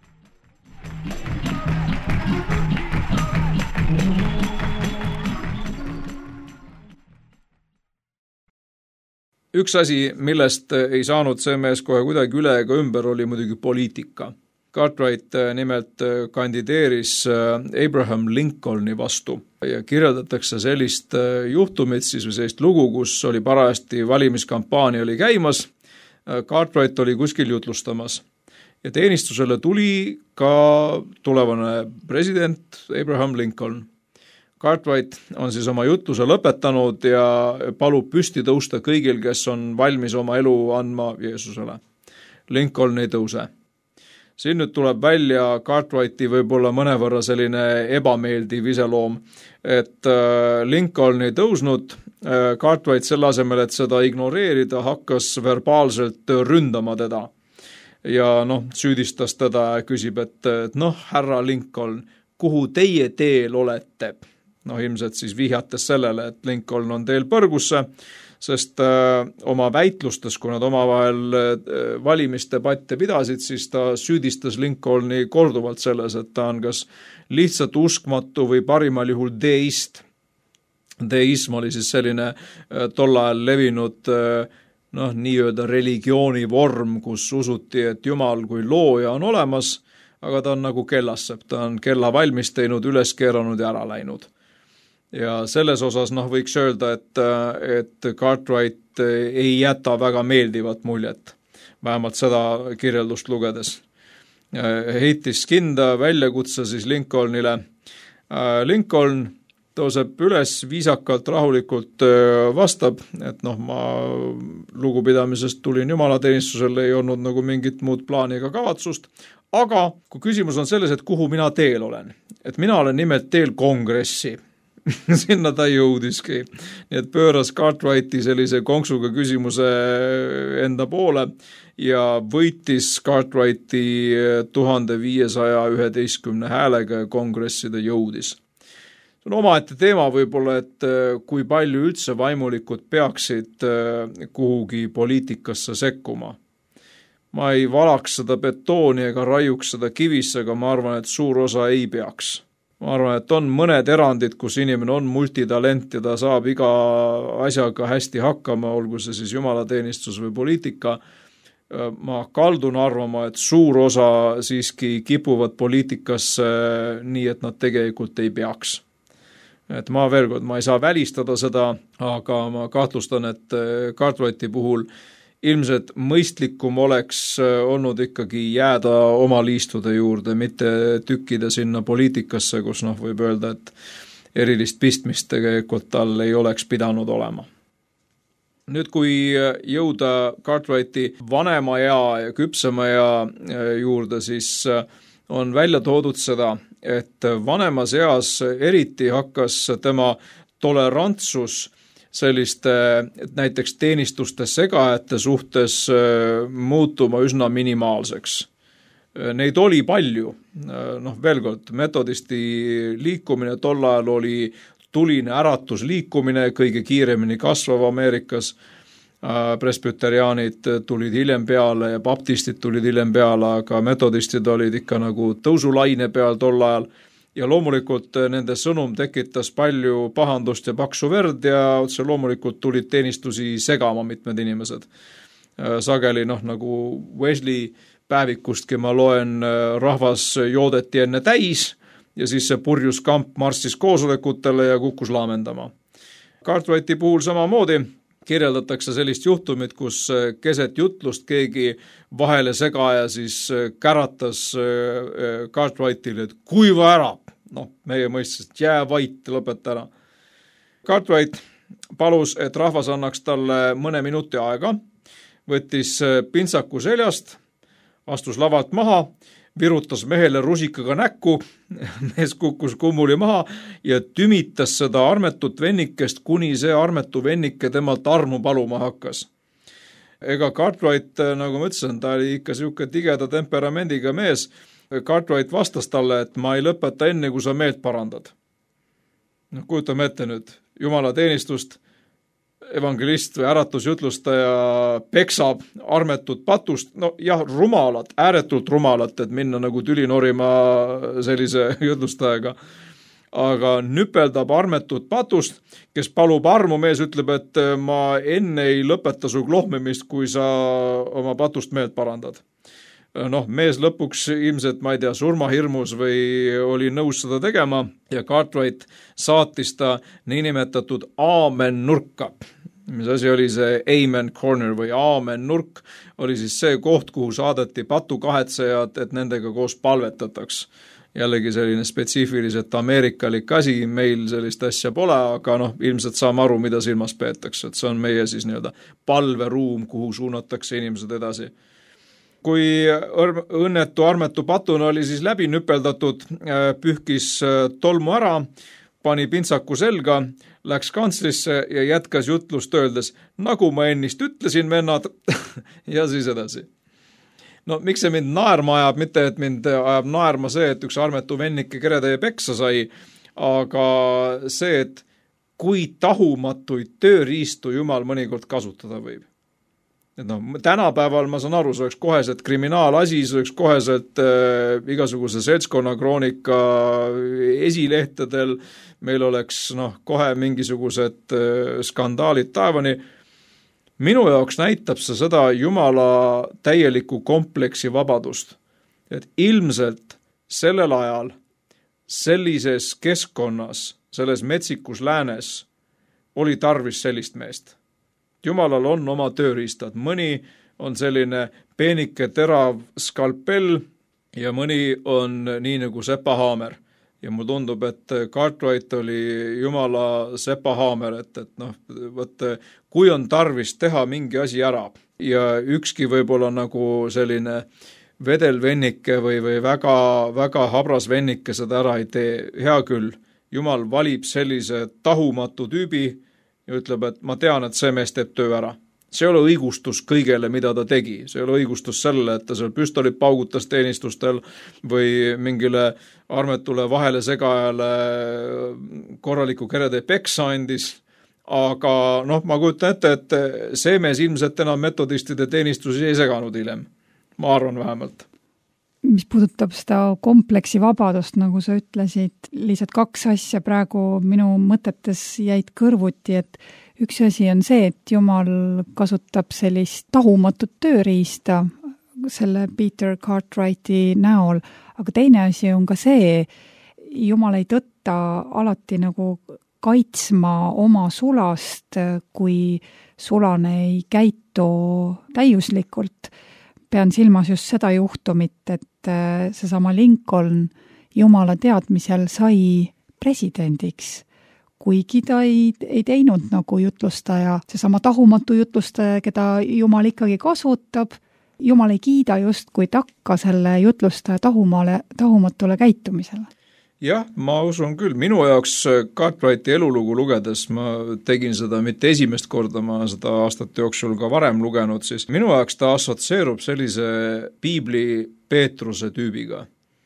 Üks asi, millest ei saanud see mees kohe kuidagi üle ega ümber, oli muidugi poliitika. Cartwright nimelt kandideeris Abraham Lincolni vastu ja kirjeldatakse sellist juhtumit, siis või sellist lugu, kus oli parajasti valimiskampaania oli käimas, Cartwright oli kuskil jutlustamas ja teenistusele tuli ka tulevane president Abraham Lincoln. Cartwright on siis oma jutluse lõpetanud ja palub püsti tõusta kõigil, kes on valmis oma elu andma Jeesusele. Lincoln ei tõuse. Siin nüüd tuleb välja Cartwrighti võib-olla mõnevõrra selline ebameeldiv iseloom, et Lincoln ei tõusnud, Cartwright selle asemel, et seda ignoreerida, hakkas verbaalselt ründama teda. Ja süüdistas teda ja küsib, et härra Lincoln, kuhu teie teel olete? Ilmselt siis vihjates sellele, et Lincoln on teel põrgusse, sest oma väitlustes, kui nad omavahel valimisdebatte pidasid, siis ta süüdistas Lincolni korduvalt selles, et ta on kas lihtsalt uskmatu või parimal juhul deist. Deism oli siis selline tol ajal levinud nii-öelda religiooni vorm, kus usuti, et Jumal kui looja on olemas, aga ta on nagu kellassepp, ta on kella valmis teinud, üles keeranud ja ära läinud. Ja selles osas võiks öelda, et Cartwright ei jäta väga meeldivat muljet, vähemalt seda kirjeldust lugedes. Heitis kinda väljakutse siis Lincolnile. Lincoln tõuseb üles, viisakalt, rahulikult vastab, et ma lugupidamisest tulin jumalateenistusele, ei olnud nagu mingit muud plaani ega kavatsust, aga kui küsimus on selles, et kuhu mina teel olen, et mina olen nimelt teel kongressi, sinna ta jõudiski, nii et pööras Cartwrighti sellise konksuga küsimuse enda poole ja võitis Cartwrighti 1511 häälega ja kongressi ta jõudis. See on omaette teema võib-olla, et kui palju üldse vaimulikud peaksid kuhugi poliitikasse sekkuma. Ma ei valaks seda betooni ega raiuks seda kivisse, aga ma arvan, et suur osa ei peaks. Ma arvan, et on mõned erandid, kus inimene on multitalent ja ta saab iga asjaga hästi hakkama, olgu see siis jumalateenistus või poliitika. Ma kaldun arvama, et suur osa siiski kipuvad poliitikasse nii, et nad tegelikult ei peaks. Et ma veel kord, ma ei saa välistada seda, aga ma kahtlustan, et Cartwrighti puhul ilmselt mõistlikum oleks olnud ikkagi jääda oma liistude juurde, mitte tükkida sinna poliitikasse, kus võib öelda, et erilist pistmist tegelikult tal ei oleks pidanud olema. Nüüd, kui jõuda Cartwrighti vanema ja küpsema juurde, siis on välja toodud seda, et vanemas eas eriti hakkas tema tolerantsus selliste näiteks teenistuste segajate suhtes muutuma üsna minimaalseks. Neid oli palju. Veel kord, metodisti liikumine tol ajal oli tuline äratusliikumine, kõige kiiremini kasvav Ameerikas. Presbyteriaanid tulid hiljem peale ja baptistid tulid hiljem peale, aga metodistid olid ikka nagu tõusulaine peal tol ajal. Ja loomulikult nende sõnum tekitas palju pahandust ja paksu verd ja otse loomulikult tulid teenistusi segama mitmed inimesed. Sageli nagu Wesley päevikustki ma loen, rahvas joodeti enne täis ja siis see purjus kamp marssis koosolekutele ja kukkus laamendama. Cartwrighti puhul samamoodi kirjeldatakse sellist juhtumit, kus keset jutlust keegi vahele segaja siis käratas Cartwrightile, et kuiva ära. Meie mõistes, jää vait, lõpeta ära. Cartwright palus, et rahvas annaks talle mõne minuti aega, võttis pintsaku seljast, astus lavalt maha, virutas mehele rusikaga näkku, mees kukkus kummuli maha ja tümitas seda armetut vennikest, kuni see armetu vennike temalt armu paluma hakkas. Ega Cartwright, nagu ma ütlesin, ta oli ikka siuke tigeda temperamendiga mees. Cartwright vastas talle, et ma ei lõpeta enne, kui sa meelt parandad. Kujutame ette nüüd jumalateenistust, evangelist või äratusjutlustaja peksab armetut patust, rumalat, ääretult rumalat, et minna nagu tüli norima sellise jutlustajaga. Aga nüpeldab armetut patust, kes palub armu, mees ütleb, et ma enne ei lõpeta su klohmimist, kui sa oma patust meelt parandad. Mees lõpuks ilmselt, ma ei tea, surmahirmus või oli nõus seda tegema ja Cartwright saatis ta niinimetatud aamen nurka. Mis asi oli see Amen Corner või Aamen nurk, oli siis see koht, kuhu saadeti patukahetsejad, et nendega koos palvetataks. Jällegi selline spetsiifiliselt ameerikalik asi, meil sellist asja pole, aga ilmselt saame aru, mida silmas peetakse, et see on meie siis palveruum, kuhu suunatakse inimesed edasi. Kui õnnetu armetu patuna oli siis läbi nüpeldatud, pühkis tolmu ära, pani pintsaku selga, läks kantslisse ja jätkas jutlust öeldes, nagu ma ennist ütlesin, vennad, ja siis edasi. Miks see mind naerma ajab, mitte et mind ajab naerma see, et üks armetu vennike keretäie peksa sai, aga see, et kui tahumatuid tööriistu Jumal mõnikord kasutada võib. Tänapäeval ma saan aru, see oleks koheselt kriminaalasi, see oleks koheselt igasuguse seltskonnakroonika esilehtedel, meil oleks kohe mingisugused skandaalid taevani. Minu jaoks näitab see seda Jumala täielikku kompleksi vabadust. et ilmselt sellel ajal sellises keskkonnas, selles metsikus läänes oli tarvis sellist meest. Jumalal on oma tööriistad, mõni on selline peenike terav skalpell ja mõni on nii nagu sepahaamer. Ja mul tundub, et Cartwright oli Jumala sepahaamer, et kui on tarvis teha mingi asi ära ja ükski võib-olla nagu selline vedelvennike või väga, väga habras vennike seda ära ei tee, hea küll, Jumal valib sellise tahumatu tüübi ja ütleb, et ma tean, et see mees teeb töö ära. See ei ole õigustus kõigele, mida ta tegi. See ei ole õigustus sellele, et ta seal püstolit paugutas teenistustel või mingile armetule vahele segajale korraliku kerede peksa andis. Aga ma kujutan ette, et see mees ilmselt enam metodistide teenistusi ei seganud hiljem. Ma arvan vähemalt. Mis puudutab seda kompleksi vabadust, nagu sa ütlesid, lihtsalt 2 asja praegu minu mõtetes jäid kõrvuti, et üks asi on see, et Jumal kasutab sellist tahumatut tööriista selle Peter Cartwrighti näol, aga teine asi on ka see, Jumal ei tõtta alati nagu kaitsma oma sulast, kui sulane ei käitu täiuslikult. Pean silmas just seda juhtumit, et seesama Lincoln Jumala teadmisel sai presidendiks, kuigi ta ei teinud nagu jutlustaja, seesama tahumatu jutlustaja, keda Jumal ikkagi kasutab, Jumal ei kiida just kui takka selle jutlustaja tahumatule käitumisele. Jah, ma usun küll. Minu jaoks Cartwrighti elulugu lugedes, ma tegin seda mitte esimest korda, ma seda aastate jooksul ka varem lugenud, siis minu jaoks ta assotsieerub sellise piibli Peetruse tüübiga.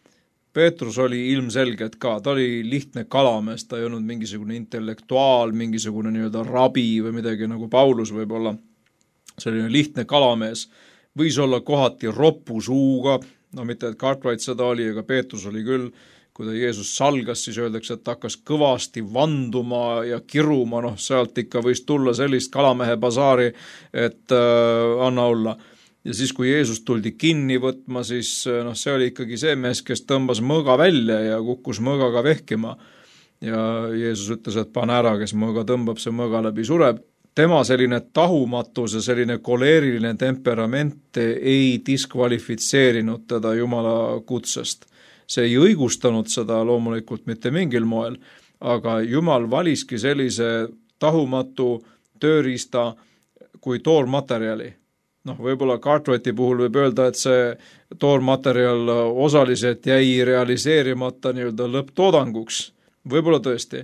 Peetrus oli ilmselgelt ka, ta oli lihtne kalamees, ta ei olnud mingisugune intellektuaal, mingisugune nii-öelda rabi või midagi nagu Paulus võib-olla. Selline lihtne kalamees võis olla kohati roppu suuga, mitte et Cartwright seda oli, aga Peetrus oli küll. Kui ta Jeesus salgas, siis öeldakse, et ta hakkas kõvasti vanduma ja kiruma, sealt ikka võis tulla sellist kalamehe basaari, et anna olla. Ja siis, kui Jeesus tuldi kinni võtma, siis see oli ikkagi see mees, kes tõmbas mõõga välja ja kukkus mõõgaga vehkima. Ja Jeesus ütles, et pane ära, kes mõõga tõmbab, see mõõga läbi sureb. Tema selline tahumatus ja selline koleeriline temperament ei diskvalifitseerinud teda Jumala kutsest. See ei õigustanud seda loomulikult mitte mingil moel, aga Jumal valiski sellise tahumatu tööriista kui toormaterjali. Võib-olla Cartwrighti puhul võib öelda, et see toormaterjal osaliselt jäi realiseerimata nii-öelda lõpptoodanguks. Võib-olla tõesti.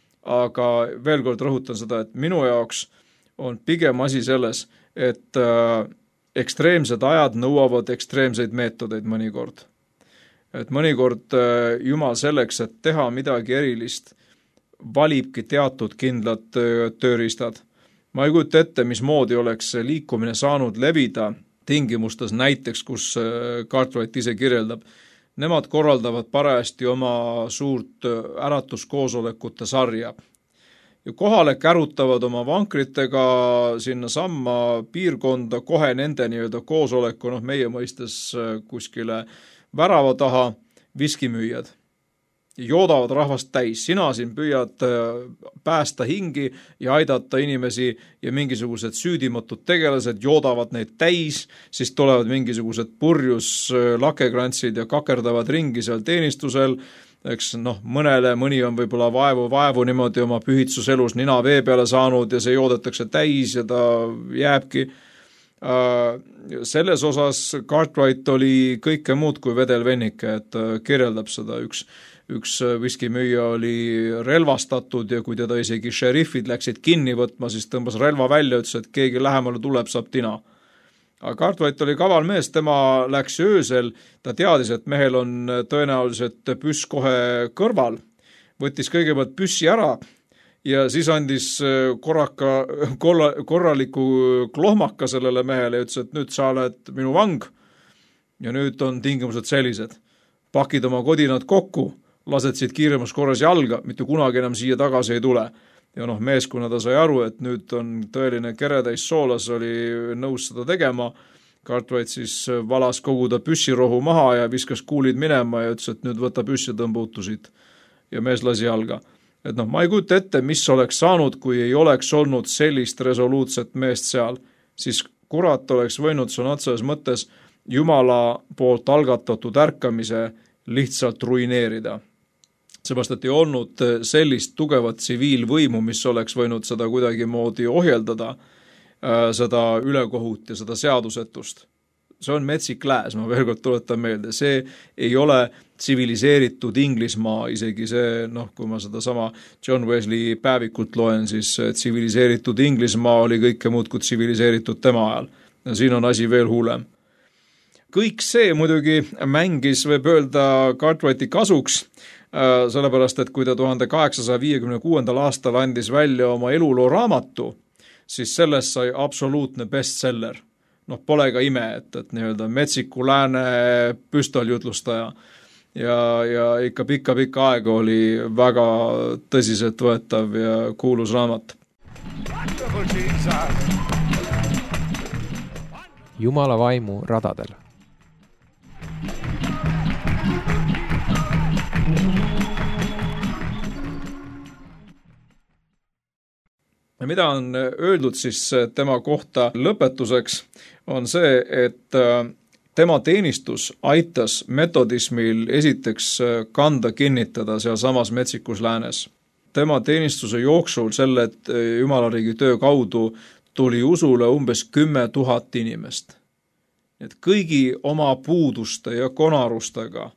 Aga veel kord rõhutan seda, et minu jaoks on pigem asi selles, et ekstreemsed ajad nõuavad ekstreemseid meetodeid mõnikord. Et mõnikord Jumal selleks, et teha midagi erilist, valibki teatud kindlad tööriistad. Ma ei kujuta ette, mismoodi oleks liikumine saanud levida tingimustes näiteks, kus Cartwright ise kirjeldab. Nemad korraldavad parajasti oma suurt äratuskoosolekute sarja. Ja kohale kärutavad oma vankritega sinna samma piirkonda kohe nende nii-öelda koosoleku, meie mõistes kuskile värava taha viskimüüjad. Joodavad rahvast täis. Sina siin püüad päästa hingi ja aidata inimesi ja mingisugused süüdimatud tegelased joodavad neid täis, siis tulevad mingisugused purjus lakekrantsid ja kakerdavad ringi seal teenistusel. Eks mõni on võib-olla vaevu niimoodi oma pühitsuselus nina vee peale saanud ja see joodetakse täis ja ta jääbki. Selles osas Cartwright oli kõike muud kui vedelvennike, et kirjeldab seda. Üks viskimüüja oli relvastatud ja kui teda isegi šerifid läksid kinni võtma, siis tõmbas relva välja, ütles, et keegi lähemale tuleb, saab tina. Aga Cartwright oli kaval mees, tema läks öösel, ta teadis, et mehel on tõenäoliselt püss kohe kõrval, võttis kõigepealt püssi ära ja siis andis korraliku klohmaka sellele mehele ja ütles, et nüüd sa oled minu vang ja nüüd on tingimused sellised. Pakid oma kodinad kokku, lased siit kiiremas korras jalga, mitte kunagi enam siia tagasi ei tule. Ja mees, kuna ta sai aru, et nüüd on tõeline keretäis soolas, oli nõus seda tegema, Cartwright siis valas koguda püssirohu maha ja viskas kuulid minema ja ütles, et nüüd võta püss ja tõmba uttu siit. Ja mees lasi jalga. Et ma ei kujuta ette, mis oleks saanud, kui ei oleks olnud sellist resoluutset meest seal. Siis kurat oleks võinud sõna otseses mõttes Jumala poolt algatatud ärkamise lihtsalt ruineerida. Sebast, et ei olnud sellist tugevat tsiviilvõimu, mis oleks võinud seda kuidagi moodi ohjeldada, seda ülekohut ja seda seadusetust. See on metsik lääs, ma veel kord tuletan meelde. See ei ole tsiviliseeritud Inglismaa, isegi see, kui ma seda sama John Wesley päevikut loen, siis tsiviliseeritud Inglismaa oli kõike muud kui tsiviliseeritud tema ajal. Ja siin on asi veel hullem. Kõik see muidugi mängis, võib öelda, Cartwrighti kasuks, sellepärast, et kui ta 1856. aastal andis välja oma eluloo raamatu, siis sellest sai absoluutne bestseller. Pole ka ime, et nii-öelda metsiku lääne püstoljutlustaja. Ja ikka pika aega oli väga tõsiselt võetav ja kuulus raamat. Jumala vaimu radadel. Ja mida on öeldud siis tema kohta lõpetuseks, on see, et tema teenistus aitas metodismil esiteks kanda kinnitada seal samas metsikus läänes. Tema teenistuse jooksul selle Jumalariigi töö kaudu tuli usule umbes 10 000 inimest. Et kõigi oma puuduste ja konarustega,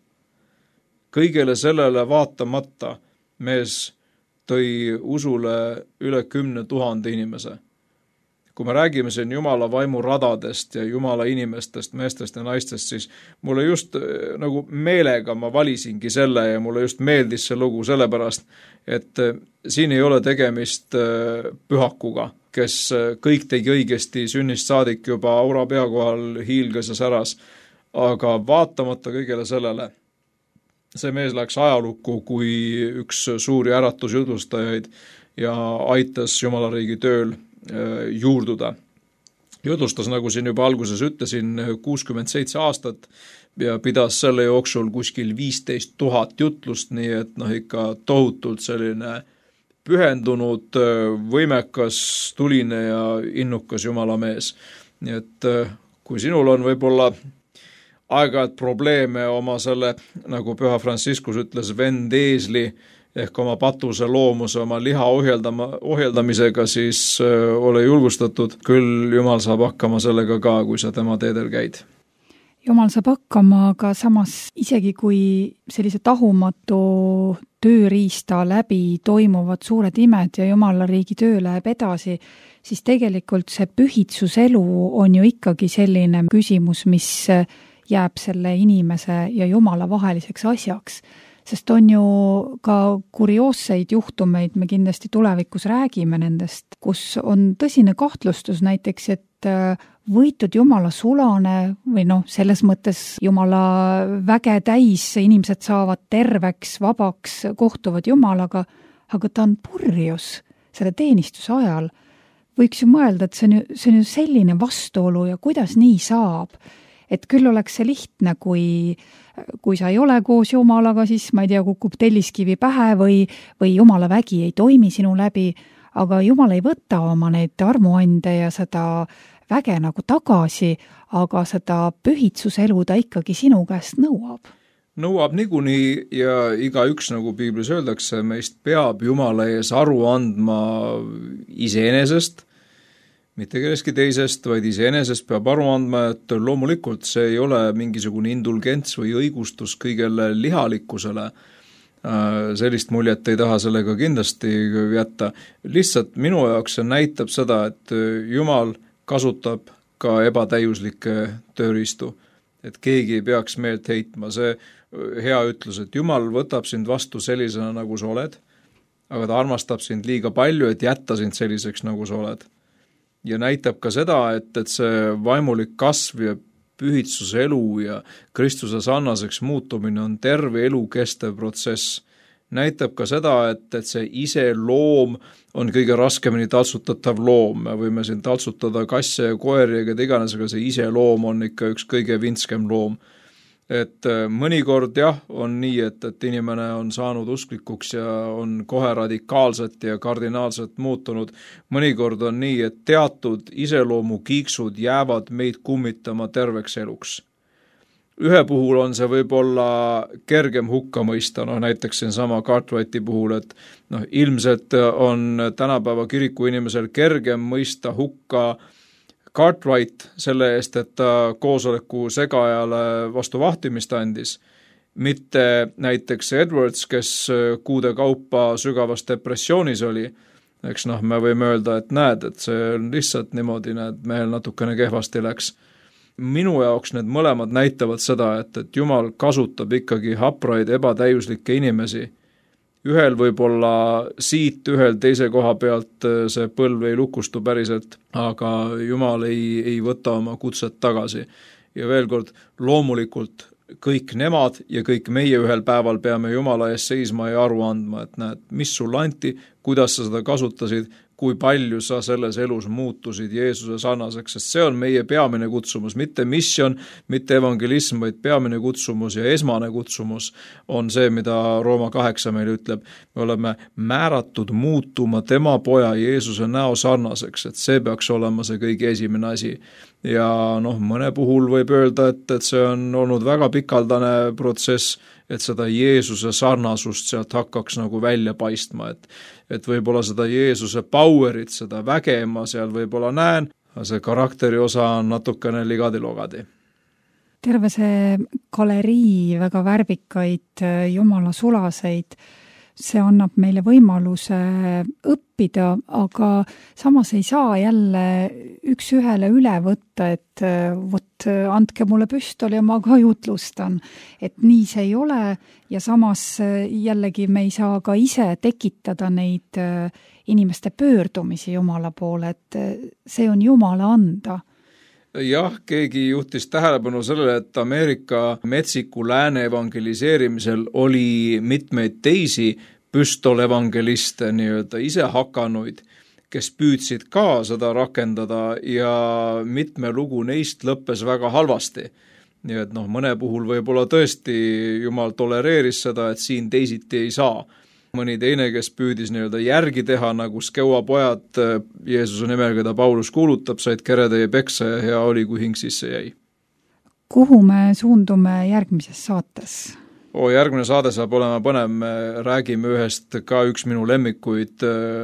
kõigele sellele vaatamata mees tõi usule üle 10 000 inimese. Kui me räägime siin Jumala vaimu radadest ja Jumala inimestest, meestest ja naistest, siis mulle just nagu meelega ma valisingi selle ja mulle just meeldis see lugu sellepärast, et siin ei ole tegemist pühakuga, kes kõik tegi õigesti sünnist saadik juba aura pea kohal hiilgas ja säras, aga vaatamata kõigele sellele, see mees läks ajalukku kui üks suuri äratusjutlustajaid ja aitas Jumalariigi tööl juurduda. Jutlustas, nagu siin juba alguses ütlesin, 67 aastat ja pidas selle jooksul kuskil 15 000 jutlust, nii et ikka tohutult selline pühendunud, võimekas, tuline ja innukas Jumala mees. Nii et kui sinul on võib-olla aeg-ajalt probleeme oma selle, nagu Püha Franciscus ütles, vendeesli ehk oma patuse loomuse, oma liha ohjeldamisega, siis ole julgustatud. Küll Jumal saab hakkama sellega ka, kui sa tema teedel käid. Jumal saab hakkama, aga samas isegi kui sellise tahumatu tööriista läbi toimuvad suured imed ja Jumalariigi töö läheb edasi, siis tegelikult see pühitsuselu on ju ikkagi selline küsimus, mis jääb selle inimese ja Jumala vaheliseks asjaks. Sest on ju ka kurioosseid juhtumeid, me kindlasti tulevikus räägime nendest, kus on tõsine kahtlustus näiteks, et võitud Jumala sulane või selles mõttes Jumala väge täis, inimesed saavad terveks, vabaks, kohtuvad Jumalaga, aga ta on purjus selle teenistuse ajal. Võiks ju mõelda, et see on ju selline vastuolu ja kuidas nii saab. Et küll oleks see lihtne, kui sa ei ole koos Jumalaga, siis ma ei tea, kukub telliskivi pähe või Jumala vägi ei toimi sinu läbi, aga Jumal ei võta oma neid armuande ja seda väge nagu tagasi, aga seda pühitsuselu ta ikkagi sinu käest nõuab. Nõuab niikuinii ja igaüks, nagu piiblis öeldakse, meist peab Jumala ees aru andma iseenesest, mitte kellestki teisest, vaid iseenesest peab aru andma, et loomulikult see ei ole mingisugune indulgents või õigustus kõigele lihalikkusele. Sellist muljet ei taha sellega kindlasti jätta. Lihtsalt minu jaoks see näitab seda, et Jumal kasutab ka ebatäiuslikke tööriistu, et keegi ei peaks meelt heitma. See hea ütlus, et Jumal võtab sind vastu sellisena, nagu sa oled, aga ta armastab sind liiga palju, et jätta sind selliseks, nagu sa oled. Ja näitab ka seda, et see vaimulik kasv ja pühitsuse elu ja Kristuse sarnaseks muutumine on terve elu kestev protsess. näitab ka seda, et see ise loom on kõige raskemini taltsutatav loom. Me võime siin taltsutada kasse ja koeri ja keda iganes, aga see ise loom on ikka üks kõige vintskem loom. Et mõnikord jah, on nii, et inimene on saanud usklikuks ja on kohe radikaalselt ja kardinaalselt muutunud. Mõnikord on nii, et teatud iseloomu kiiksud jäävad meid kummitama terveks eluks. Ühe puhul on see võib-olla kergem hukka mõista, näiteks siin sama Cartwrighti puhul, et ilmselt on tänapäeva kiriku inimesel kergem mõista hukka Cartwright selle eest, et ta koosoleku segajale vastu vahtimist andis, mitte näiteks Edwards, kes kuude kaupa sügavas depressioonis oli. Eks me võime öelda, et näed, et see on lihtsalt niimoodi, mehel natukene kehvasti läks. Minu jaoks need mõlemad näitavad seda, et Jumal kasutab ikkagi hapraid ebatäiuslikke inimesi. Ühel võib-olla siit, ühel teise koha pealt see põlv ei lukustu päriselt, aga Jumal ei võta oma kutset tagasi. Ja veel kord, loomulikult kõik nemad ja kõik meie ühel päeval peame Jumala ees seisma ja aru andma, et näed, mis sul anti, kuidas sa seda kasutasid, kui palju sa selles elus muutusid Jeesuse sarnaseks, sest see on meie peamine kutsumus, mitte missioon, mitte evangelism, vaid peamine kutsumus ja esmane kutsumus on see, mida Rooma 8 meile ütleb. Me oleme määratud muutuma tema poja Jeesuse näo sarnaseks, et see peaks olema see kõige esimene asi. Ja mõne puhul võib öelda, et see on olnud väga pikaldane protsess, et seda Jeesuse sarnasust sealt hakkaks nagu välja paistma, et võib-olla seda Jeesuse powerit, seda väge ma seal võib-olla näen, aga see karakteri osa on natukene ligadi-logadi. Terve see galerii väga värvikaid Jumala sulaseid, see annab meile võimaluse õppida, aga samas ei saa jälle üks ühele üle võtta, et vot andke mulle püstol ja ma ka jutlustan. Et nii see ei ole ja samas jällegi me ei saa ka ise tekitada neid inimeste pöördumisi Jumala poole, et see on Jumala anda. Jah, keegi juhtis tähelepanu sellele, et Ameerika metsiku lääne evangeliseerimisel oli mitmeid teisi püstolevangeliste, nii-öelda ise hakanuid, kes püüdsid ka seda rakendada ja mitme lugu neist lõppes väga halvasti. Nii et mõne puhul võib-olla tõesti Jumal tolereeris seda, et siin teisiti ei saa. Mõni teine, kes püüdis nii-öelda järgi teha, nagu Skeua pojad Jeesuse nimel, keda Paulus kuulutab, said keretäie peksa ja hea oli, kui hing sisse jäi. Kuhu me suundume järgmises saates? Järgmine saade saab olema põnev, me räägime ühest ka üks minu lemmikuid,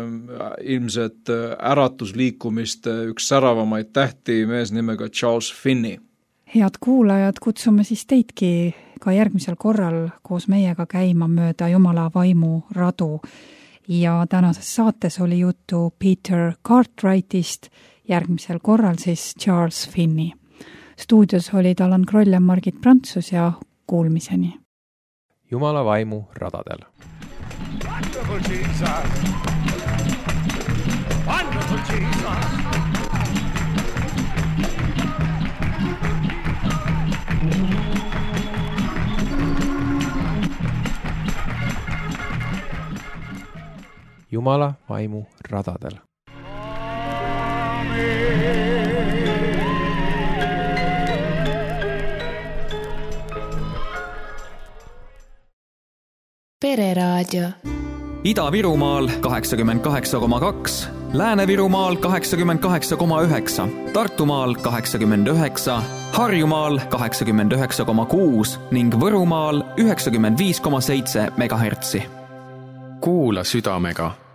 ilmselt äratusliikumist, üks säravamaid tähti, mees nimega Charles Finney. Head kuulajad, kutsume siis teidki ka järgmisel korral koos meiega käima mööda Jumala vaimu radu. Ja tänases saates oli juttu Peter Cartwrightist, järgmisel korral siis Charles Finney. Stuudios olid Alan Kroll ja Margit Prantsus ja kuulmiseni. Jumala vaimu radadel. Wonderful Jesus. Wonderful Jesus. Jumala vaimu radadel. Pereraadio. Ida-Virumaal 88,2, Lääne-Virumaal 88,9, Tartumaal 89, Harjumaal 89,6 ning Võrumaal 95,7 MHz. Kuula südamega